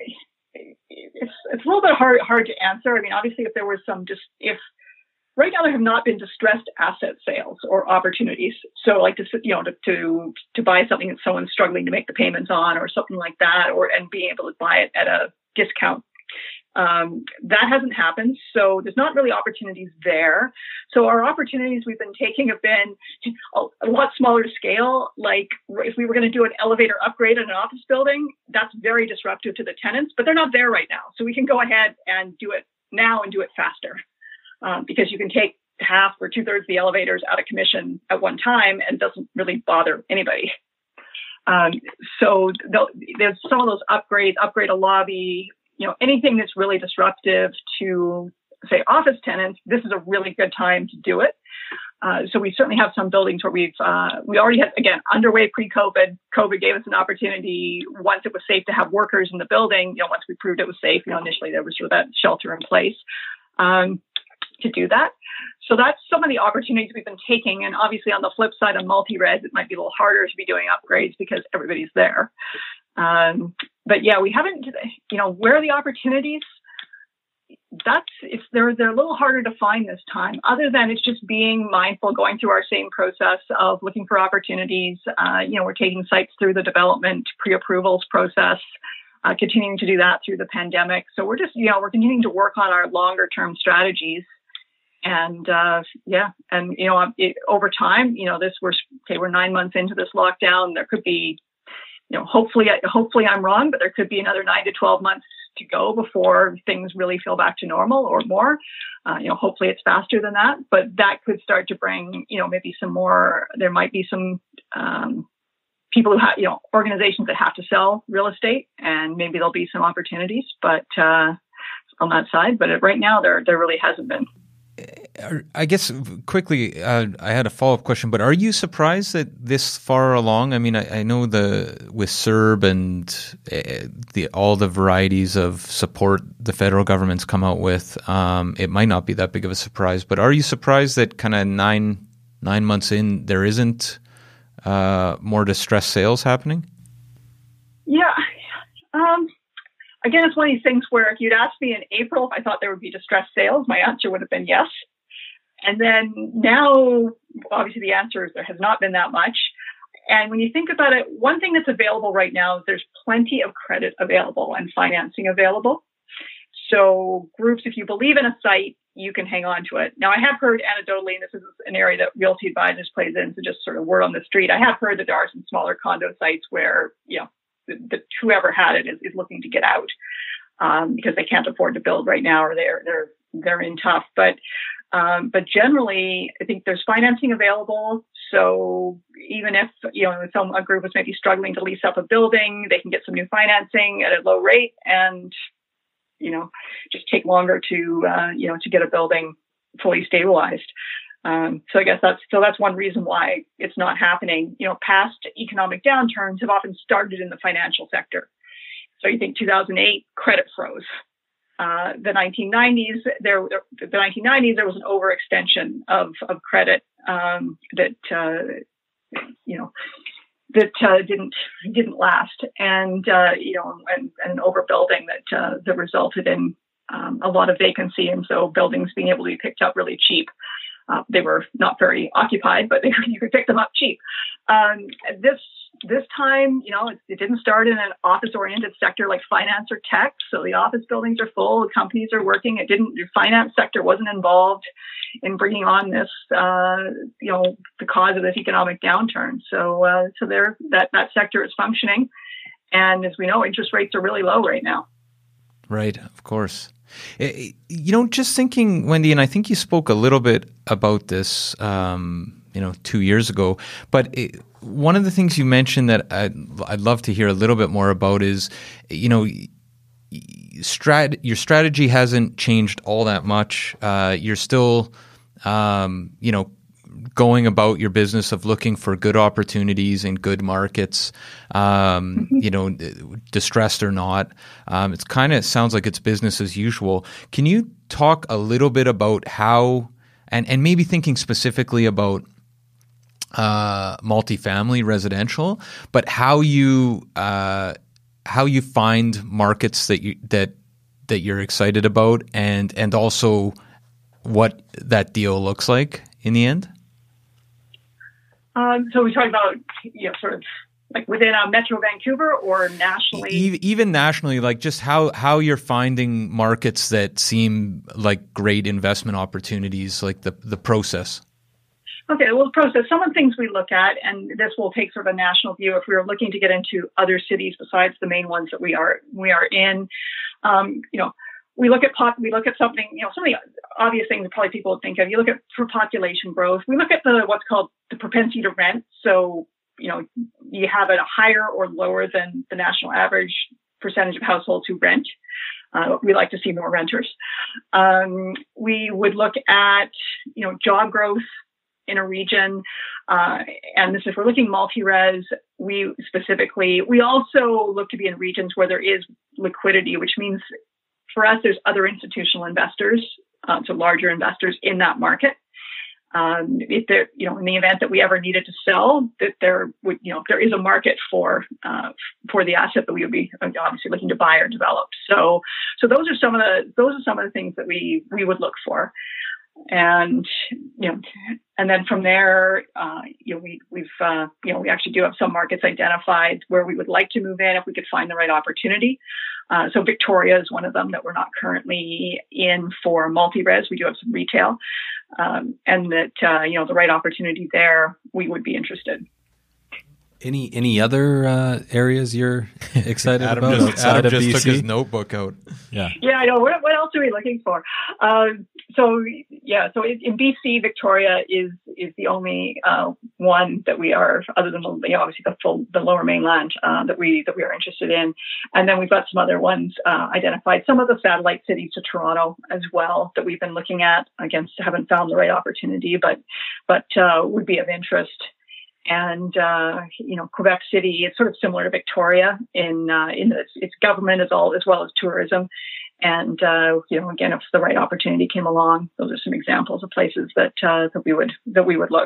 it's it's a little bit hard hard to answer. I mean, obviously, if there was some just if right now there have not been distressed asset sales or opportunities. So like to, you know, to, to, to buy something that someone's struggling to make the payments on or something like that, or, and being able to buy it at a discount. Um, that hasn't happened. So there's not really opportunities there. So our opportunities we've been taking have been a, a lot smaller scale. Like if we were going to do an elevator upgrade in an office building, that's very disruptive to the tenants, but they're not there right now. So we can go ahead and do it now and do it faster. Um, because you can take half or two thirds of the elevators out of commission at one time and it doesn't really bother anybody. Um, so there's some of those upgrades, upgrade a lobby, you know, anything that's really disruptive to, say, office tenants, this is a really good time to do it. Uh, so we certainly have some buildings where we've, uh, we already had, again, underway pre-COVID. COVID gave us an opportunity once it was safe to have workers in the building. You know, once we proved it was safe, you know, initially there was sort of that shelter in place. Um, to do that. So that's some of the opportunities we've been taking. And obviously on the flip side of multi-res, it might be a little harder to be doing upgrades because everybody's there. Um, but yeah, we haven't, you know, where are the opportunities? That's, it's, they're, they're a little harder to find this time, other than it's just being mindful, going through our same process of looking for opportunities. Uh, you know, we're taking sites through the development pre-approvals process, uh, continuing to do that through the pandemic. So we're just, you know, we're continuing to work on our longer term strategies. And, uh, yeah, and, you know, it, over time, you know, this, we're, okay, we're nine months into this lockdown. There could be, you know, hopefully, hopefully I'm wrong, but there could be another nine to twelve months to go before things really feel back to normal or more. Uh, you know, hopefully it's faster than that, but that could start to bring, you know, maybe some more, there might be some, um, people who have, you know, organizations that have to sell real estate, and maybe there'll be some opportunities, but, uh, on that side, but right now there, there really hasn't been. I guess quickly, uh, I had a follow-up question, but are you surprised that this far along? I mean, I, I know the with C E R B and uh, the all the varieties of support the federal government's come out with, um, it might not be that big of a surprise. But are you surprised that kind of nine nine months in there isn't uh, more distressed sales happening? Yeah. Um, Again, it's one of these things where if you'd asked me in April if I thought there would be distressed sales, my answer would have been yes. And then now, obviously, the answer is there has not been that much. And when you think about it, one thing that's available right now is there's plenty of credit available and financing available. So groups, if you believe in a site, you can hang on to it. Now, I have heard anecdotally, and this is an area that Realty Advisors plays in, so just sort of word on the street, I have heard that there are some smaller condo sites where, you know, that whoever had it is, is looking to get out um, because they can't afford to build right now, or they're they're they're in tough. But um, but generally, I think there's financing available. So even if you know some a group is maybe struggling to lease up a building, they can get some new financing at a low rate, and you know just take longer to uh, you know to get a building fully stabilized. Um, so I guess that's, so that's one reason why it's not happening. You know, past economic downturns have often started in the financial sector. So you think two thousand eight, credit froze. Uh, the nineteen nineties, there, the nineteen nineties, there was an overextension of, of credit, um, that, uh, you know, that, uh, didn't, didn't last. And, uh, you know, and, and overbuilding that, uh, that resulted in, um, a lot of vacancy. And so buildings being able to be picked up really cheap. Uh, they were not very occupied, but they, you could pick them up cheap. Um, this this time, you know, it, it didn't start in an office-oriented sector like finance or tech. So the office buildings are full, the companies are working. It didn't. The finance sector wasn't involved in bringing on this, uh, you know, the cause of this economic downturn. So, uh, so there, that that sector is functioning, and as we know, interest rates are really low right now. Right, of course. You know, just thinking, Wendy, and I think you spoke a little bit about this, um, you know, two years ago, but it, one of the things you mentioned that I'd, I'd love to hear a little bit more about is, you know, strat, your strategy hasn't changed all that much. Uh, you're still, um, you know, going about your business of looking for good opportunities in good markets, um, mm-hmm. you know, distressed or not. Um, it's kind of sounds like it's business as usual. Can you talk a little bit about how, and, and maybe thinking specifically about uh, multifamily residential, but how you uh, how you find markets that you that that you're excited about, and and also what that deal looks like in the end? Um, so we talk about, you know, sort of like within uh, Metro Vancouver or nationally? E- even nationally, like just how, how you're finding markets that seem like great investment opportunities, like the, the process. Okay, well, the process, some of the things we look at, and this will take sort of a national view if we were looking to get into other cities besides the main ones that we are we are in, um, you know, We look at pop, we look at something, you know, some of the obvious things that probably people would think of. You look at for population growth. We look at the what's called the propensity to rent. So, you know, you have a higher or lower than the national average percentage of households who rent. Uh, we like to see more renters. Um, we would look at, you know, job growth in a region. Uh, and this, if we're looking multi-res, we specifically, we also look to be in regions where there is liquidity, which means for us, there's other institutional investors, uh, so larger investors in that market. Um, if there, you know, in the event that we ever needed to sell, that there would, you know, there is a market for uh, for the asset that we would be obviously looking to buy or develop. So, so those are some of the those are some of the things that we we would look for. And, you know, and then from there, uh, you know, we, we've, uh, you know, we actually do have some markets identified where we would like to move in if we could find the right opportunity. Uh, so Victoria is one of them that we're not currently in for multi-res. We do have some retail, um, and that, uh, you know, the right opportunity there, we would be interested. Any any other uh, areas you're excited Adam about just, outside Adam of just B C? took his notebook out. Yeah. Yeah, I know. What, what else are we looking for? Uh, so, yeah, so in, in B C, Victoria is is the only uh, one that we are, other than the, you know, obviously the full the Lower Mainland uh, that we that we are interested in, and then we've got some other ones uh, identified. Some of the satellite cities to Toronto as well that we've been looking at. Again, haven't found the right opportunity, but but uh, would be of interest. And, uh, you know, Quebec City, it's sort of similar to Victoria in, uh, in its, its government as, all, as well as tourism. And, uh, you know, again, if the right opportunity came along, those are some examples of places that, uh, that we would, that we would look.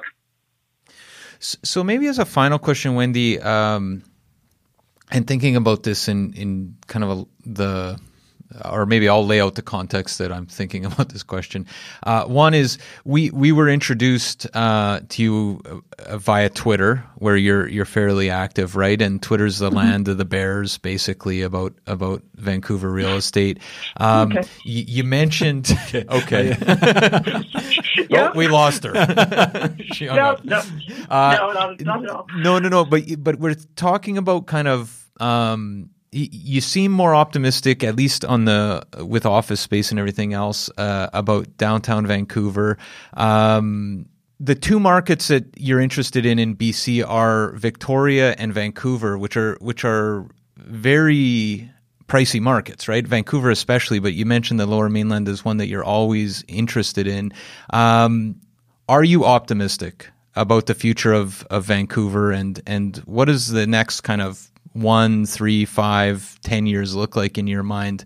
So maybe as a final question, Wendy, um, and thinking about this in, in kind of a, the, or maybe I'll lay out the context that I'm thinking about this question. Uh, one is we we were introduced uh, to you uh, via Twitter, where you're you're fairly active, right? And Twitter's the mm-hmm. land of the bears, basically about about Vancouver real estate. Um, okay. y- you mentioned okay, yep. Oh, we lost her. She hung no, up. no, uh, no, not, not at all. No, no, no. But but we're talking about kind of. Um, You seem more optimistic, at least on the with office space and everything else, uh, about downtown Vancouver. Um, the two markets that you're interested in in B C are Victoria and Vancouver, which are which are very pricey markets, right? Vancouver especially, but you mentioned the Lower Mainland is one that you're always interested in. Um, are you optimistic about the future of, of Vancouver, and and what is the next kind of one, three, five, ten years look like in your mind?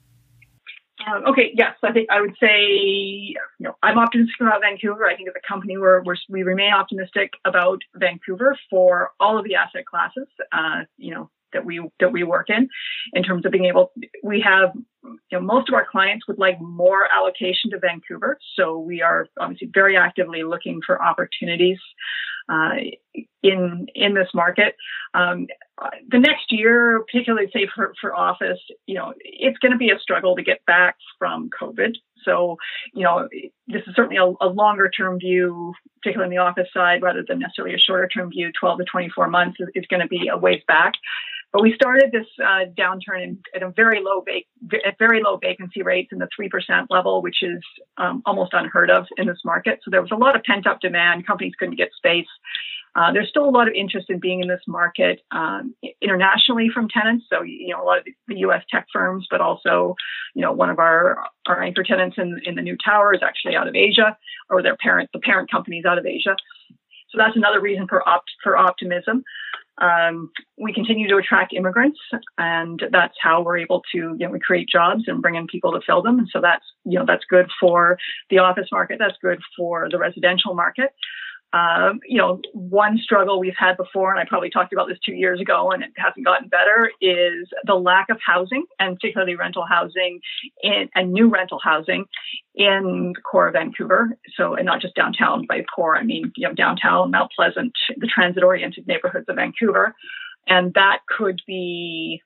Um, okay, yes, I think I would say, you know, I'm optimistic about Vancouver. I think as a company, we're, we're we remain optimistic about Vancouver for all of the asset classes, uh, you know, that we that we work in. In terms of being able, we have, you know, most of our clients would like more allocation to Vancouver, so we are obviously very actively looking for opportunities uh, in in this market. Um, the next year, particularly say for, for office, you know, it's going to be a struggle to get back from COVID. So, you know, this is certainly a, a longer term view, particularly on the office side, rather than necessarily a shorter term view. twelve to twenty-four months is, is going to be a ways back. But we started this uh, downturn in, at a very low vac- at very low vacancy rates in the three percent level, which is um, almost unheard of in this market. So there was a lot of pent up demand. Companies couldn't get space. Uh, there's still a lot of interest in being in this market um, internationally from tenants. So, you know, a lot of the U S tech firms, but also, you know, one of our, our anchor tenants in, in the new tower is actually out of Asia, or their parent, the parent company's out of Asia. So that's another reason for opt, for optimism. Um, we continue to attract immigrants, and that's how we're able to, you know, we create jobs and bring in people to fill them. And so that's, you know, that's good for the office market. That's good for the residential market. Um, you know, one struggle we've had before, and I probably talked about this two years ago, and it hasn't gotten better, is the lack of housing, and particularly rental housing in, and new rental housing in the core of Vancouver. So, and not just downtown. By core, I mean, you know, downtown, Mount Pleasant, the transit-oriented neighborhoods of Vancouver, and that could be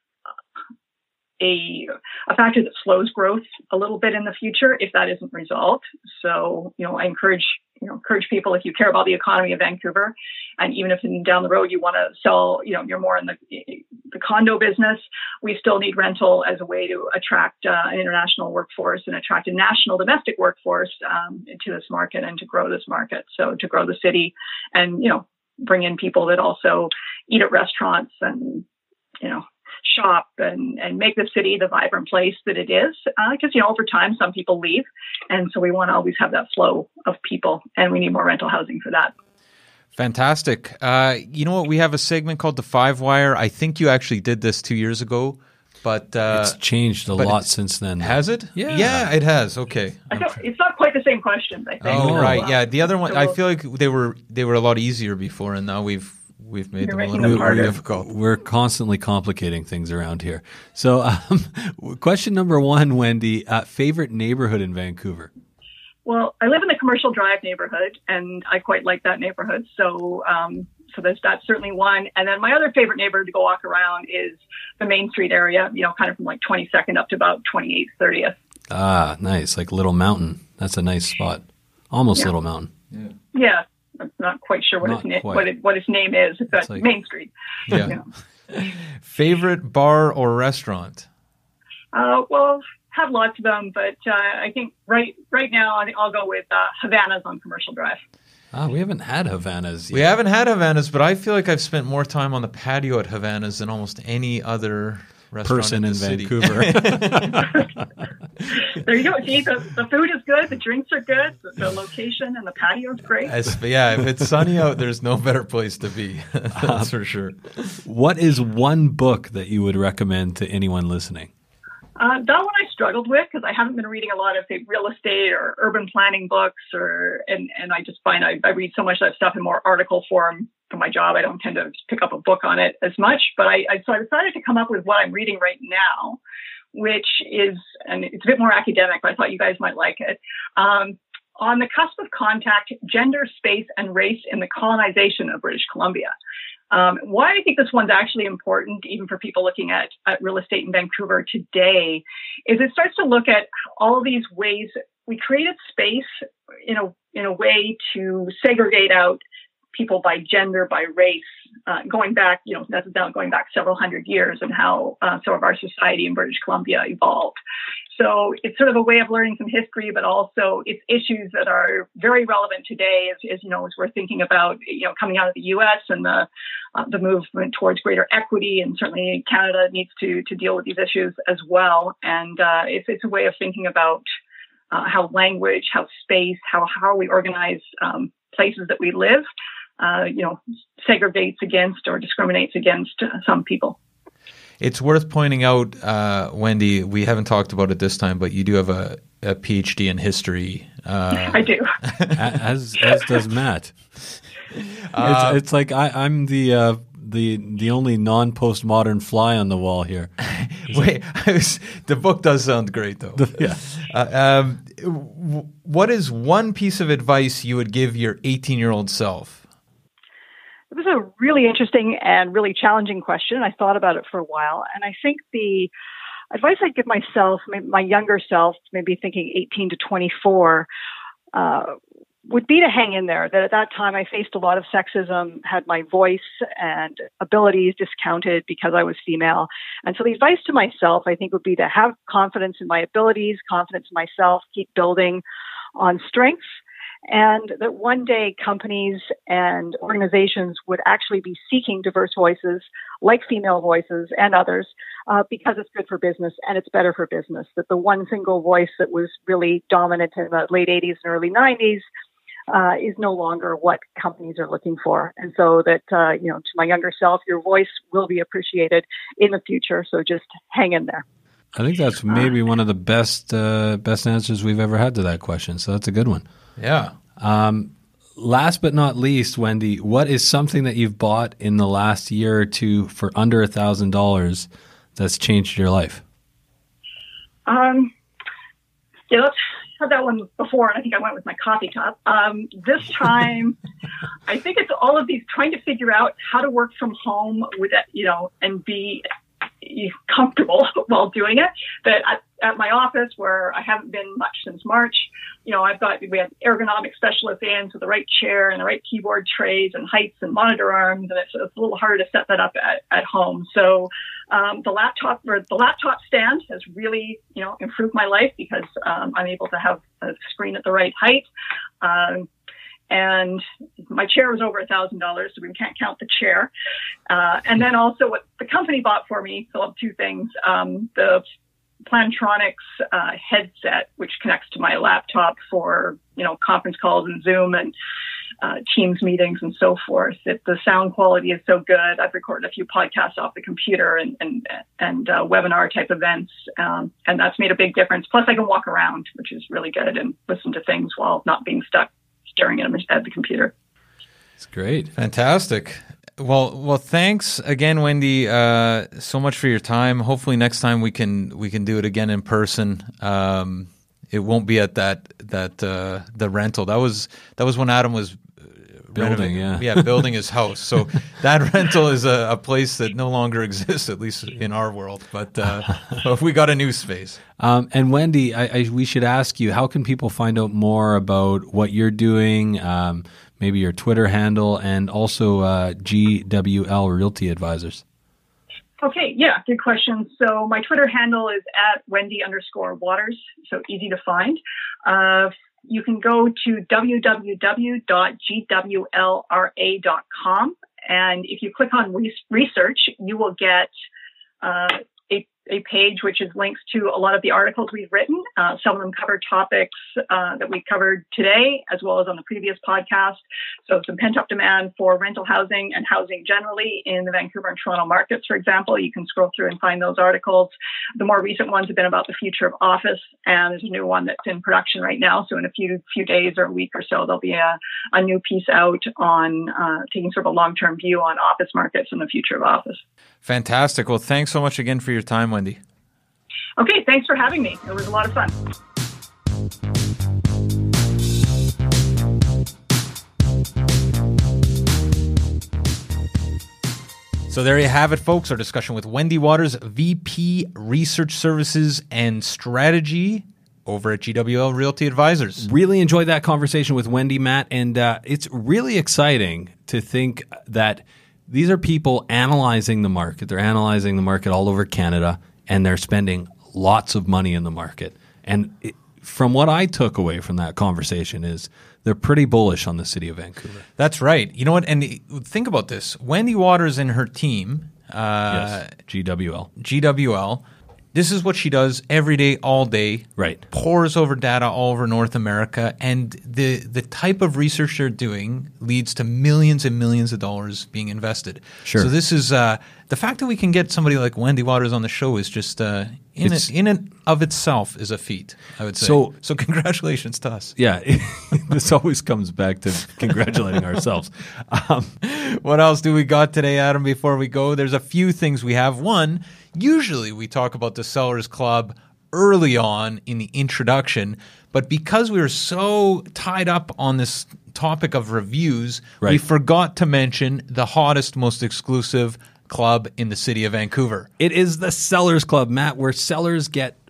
a, a factor that slows growth a little bit in the future if that isn't resolved. So, you know, I encourage, you know, encourage people, if you care about the economy of Vancouver, and even if down the road you want to sell, you know, you're more in the the condo business, we still need rental as a way to attract uh, an international workforce and attract a national domestic workforce um, into this market and to grow this market. So to grow the city and, you know, bring in people that also eat at restaurants and, you know, shop and, and make the city the vibrant place that it is. Because, uh, you know, over time, some people leave. And so we want to always have that flow of people, and we need more rental housing for that. Fantastic. Uh, you know what? We have a segment called The Five Wire. I think you actually did this two years ago, but uh, it's changed a lot since then. Has it? Yeah. Yeah, it has. Okay. I don't, it's not quite the same questions, I think. Oh, so, right. uh, Yeah. The other one, so I we'll, feel like they were they were a lot easier before, and now we've We've made You're them a making little them bit more harder. difficult. We're constantly complicating things around here. So, um, question number one, Wendy, uh, favorite neighborhood in Vancouver? Well, I live in the Commercial Drive neighborhood, and I quite like that neighborhood. So, um, so there's that's certainly one. And then my other favorite neighborhood to go walk around is the Main Street area. You know, kind of from like twenty-second up to about twenty-eighth, thirtieth. Ah, nice, like Little Mountain. That's a nice spot. Almost Yeah. Little Mountain. Yeah. Yeah, I'm not quite sure what Not his name quite. what it, what his name is, but like- Main Street. Yeah. You know. Favorite bar or restaurant? Uh, well, have lots of them, but uh, I think right right now I think I'll go with uh, Havana's on Commercial Drive. Ah, we haven't had Havanas yet. We haven't had Havanas, but I feel like I've spent more time on the patio at Havanas than almost any other restaurant Person in, in the city. Vancouver. There you go. See, the, the food is good, the drinks are good, the, the location and the patio is great. As- yeah, if it's sunny out, there's no better place to be. That's for sure. What is one book that you would recommend to anyone listening? Uh, that one I struggled with because I haven't been reading a lot of, say, real estate or urban planning books, or and, and I just find I, I read so much of that stuff in more article form for my job. I don't tend to pick up a book on it as much, but I, I so I decided to come up with what I'm reading right now, which is, and it's a bit more academic, but I thought you guys might like it. Um, On the Cusp of Contact, Gender, Space, and Race in the Colonization of British Columbia. Um, why I think this one's actually important, even for people looking at, at real estate in Vancouver today, is it starts to look at all these ways we created space in a in a way to segregate out people by gender, by race, uh, going back, you know, that's down going back several hundred years, and how uh, some of our society in British Columbia evolved. So it's sort of a way of learning some history, but also it's issues that are very relevant today, as, as you know, as we're thinking about, you know, coming out of the U S and the uh, the movement towards greater equity, and certainly Canada needs to to deal with these issues as well. And uh, it's it's a way of thinking about uh, how language, how space, how how we organize um, places that we live, uh, you know, segregates against or discriminates against uh, some people. It's worth pointing out, uh, Wendy, we haven't talked about it this time, but you do have a, a PhD in history. Uh, I do. as as does Matt. Uh, it's, it's like I, I'm the uh, the the only non-postmodern fly on the wall here. Wait, I was, the book does sound great, though. Yeah. Uh, um, w- what is one piece of advice you would give your eighteen-year-old self? It was a really interesting and really challenging question. I thought about it for a while, and I think the advice I'd give myself, maybe my younger self, maybe thinking eighteen to twenty-four, uh, would be to hang in there. That at that time I faced a lot of sexism, had my voice and abilities discounted because I was female. And so the advice to myself, I think, would be to have confidence in my abilities, confidence in myself, keep building on strengths, and that one day companies and organizations would actually be seeking diverse voices like female voices and others uh, because it's good for business and it's better for business. That the one single voice that was really dominant in the late eighties and early nineties uh, is no longer what companies are looking for. And so that, uh, you know, to my younger self, your voice will be appreciated in the future. So just hang in there. I think that's maybe one of the best uh, best answers we've ever had to that question. So that's a good one. Yeah. Um, last but not least, Wendy, what is something that you've bought in the last year or two for under a thousand dollars that's changed your life? Um, yeah, let's had that one before, and I think I went with my coffee cup. Um, this time, I think it's all of these trying to figure out how to work from home with it, you know, and be comfortable while doing it. That at, at my office, where I haven't been much since March, you know, I've got, we have ergonomic specialists in, so the right chair and the right keyboard trays and heights and monitor arms, and it's, it's a little harder to set that up at, at home. So um, the laptop or the laptop stand has really, you know, improved my life because um, I'm able to have a screen at the right height. Um, And my chair was over a thousand dollars, so we can't count the chair. Uh, and then also what the company bought for me, so I'll have two things. Um, the Plantronics uh, headset, which connects to my laptop for, you know, conference calls and Zoom and uh, Teams meetings and so forth. It, the sound quality is so good. I've recorded a few podcasts off the computer and and, and uh, webinar type events, um, and that's made a big difference. Plus, I can walk around, which is really good, and listen to things while not being stuck staring at, at the computer. It's great. Fantastic. Well, well, thanks again, Wendy, uh, so much for your time. Hopefully next time we can we can do it again in person. Um, it won't be at that that uh, the rental. That was that was when Adam was building, yeah, yeah, building his house. So that rental is a, a place that no longer exists, at least in our world. But uh, but we got a new space. Um, and Wendy, I, I, we should ask you, how can people find out more about what you're doing? Um, maybe your Twitter handle, and also uh, G W L Realty Advisors. Okay, yeah, good question. So my Twitter handle is at Wendy underscore Waters, so easy to find. Uh, you can go to w w w dot g w l r a dot com, and if you click on re- research, you will get uh, a, a page which is links to a lot of the articles we've written. Uh, some of them cover topics uh, that we covered today, as well as on the previous podcast. So some pent-up demand for rental housing and housing generally in the Vancouver and Toronto markets, for example. You can scroll through and find those articles. The more recent ones have been about the future of office, and there's a new one that's in production right now. So in a few few days or a week or so, there'll be a, a new piece out on uh, taking sort of a long-term view on office markets and the future of office. Fantastic. Well, thanks so much again for your time, Wendy. Okay, thanks for having me. It was a lot of fun. So there you have it, folks. Our discussion with Wendy Waters, V P Research Services and Strategy over at G W L Realty Advisors. Really enjoyed that conversation with Wendy, Matt, and uh, it's really exciting to think that these are people analyzing the market. They're analyzing the market all over Canada, and they're spending lots of money in the market. And it, from what I took away from that conversation is they're pretty bullish on the city of Vancouver. That's right. You know what? And think about this. Wendy Waters and her team, uh, yes, G W L. G W L, this is what she does every day, all day. Right. Pours over data all over North America. And the, the type of research they're doing leads to millions and millions of dollars being invested. Sure. So this is uh, the fact that we can get somebody like Wendy Waters on the show is just uh, in, a, in and of itself is a feat, I would say. So, so congratulations to us. Yeah. This always comes back to congratulating ourselves. Um, what else do we got today, Adam, before we go? There's a few things we have. One, usually we talk about the Sellers Club early on in the introduction, but because we were so tied up on this topic of reviews, right, we forgot to mention the hottest, most exclusive club in the city of Vancouver. It is the Sellers Club, Matt, where sellers get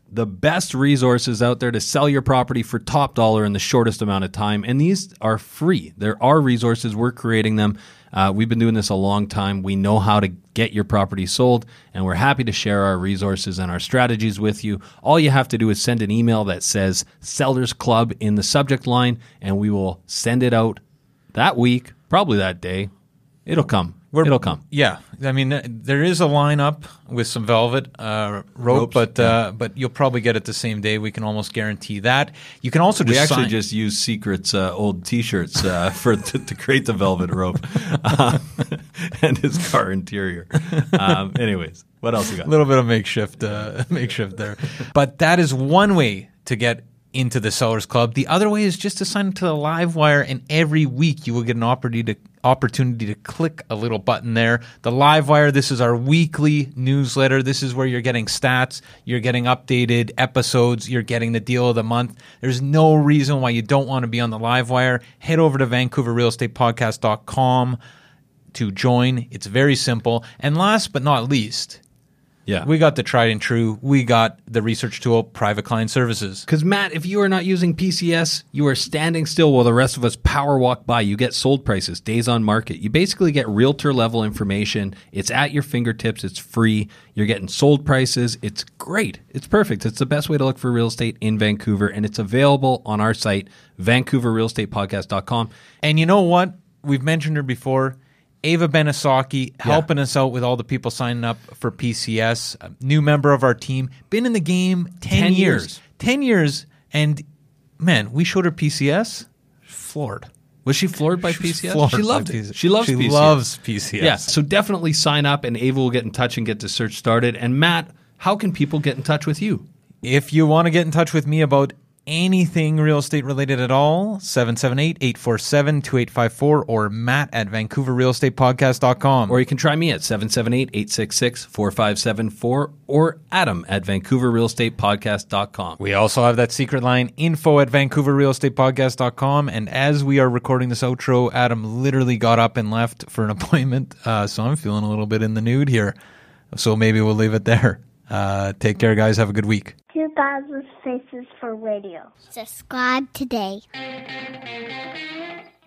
the best resources out there to sell your property for top dollar in the shortest amount of time. And these are free. There are resources. We're creating them. Uh, we've been doing this a long time. We know how to get your property sold, and we're happy to share our resources and our strategies with you. All you have to do is send an email that says Sellers Club in the subject line, and we will send it out that week, probably that day. It'll come. We're, It'll come. Yeah. I mean, uh, there is a lineup with some velvet uh, rope, Ropes, but yeah. uh, but you'll probably get it the same day. We can almost guarantee that. You can also We just actually sign- just use Secret's uh, old T-shirts uh, for to, to create the velvet rope um, and his car interior. Um, anyways, what else you got? A little bit of makeshift uh, makeshift there. But that is one way to get into the Sellers Club. The other way is just to sign up to the Livewire, and every week you will get an opportunity to opportunity to click a little button there. The Livewire, this is our weekly newsletter. This is where you're getting stats, you're getting updated episodes, you're getting the deal of the month. There's no reason why you don't want to be on the Livewire. Head over to Vancouver Real Estate Podcast dot com to join. It's very simple. And last but not least, Yeah. we got the tried and true. We got the research tool, Private Client Services. Because, Matt, if you are not using P C S, you are standing still while the rest of us power walk by. You get sold prices, days on market. You basically get realtor-level information. It's at your fingertips. It's free. You're getting sold prices. It's great. It's perfect. It's the best way to look for real estate in Vancouver, and it's available on our site, Vancouver Real Estate Podcast dot com. And you know what? We've mentioned her before. Ava Benisaki helping us out with all the people signing up for P C S. A new member of our team. Been in the game ten, ten years. years. ten years. And, man, we showed her P C S. Floored. Was she floored by She P was C S? floored She by loved P C it. S. She loves She P C S. loves P C S. Yeah, so definitely sign up, and Ava will get in touch and get the search started. And, Matt, how can people get in touch with you? If you want to get in touch with me about anything real estate related at all, seven seven eight, eight four seven, two eight five four or Matt at Vancouver Real Estate Podcast dot com. Or you can try me at seven seven eight, eight six six, four five seven four or Adam at Vancouver Real Estate Podcast dot com. We also have that secret line, info at Vancouver Real Estate Podcast dot com. And as we are recording this outro, Adam literally got up and left for an appointment. Uh, so I'm feeling a little bit in the nude here. So maybe we'll leave it there. Uh, take care, guys. Have a good week. two thousand Faces for Radio. Subscribe today.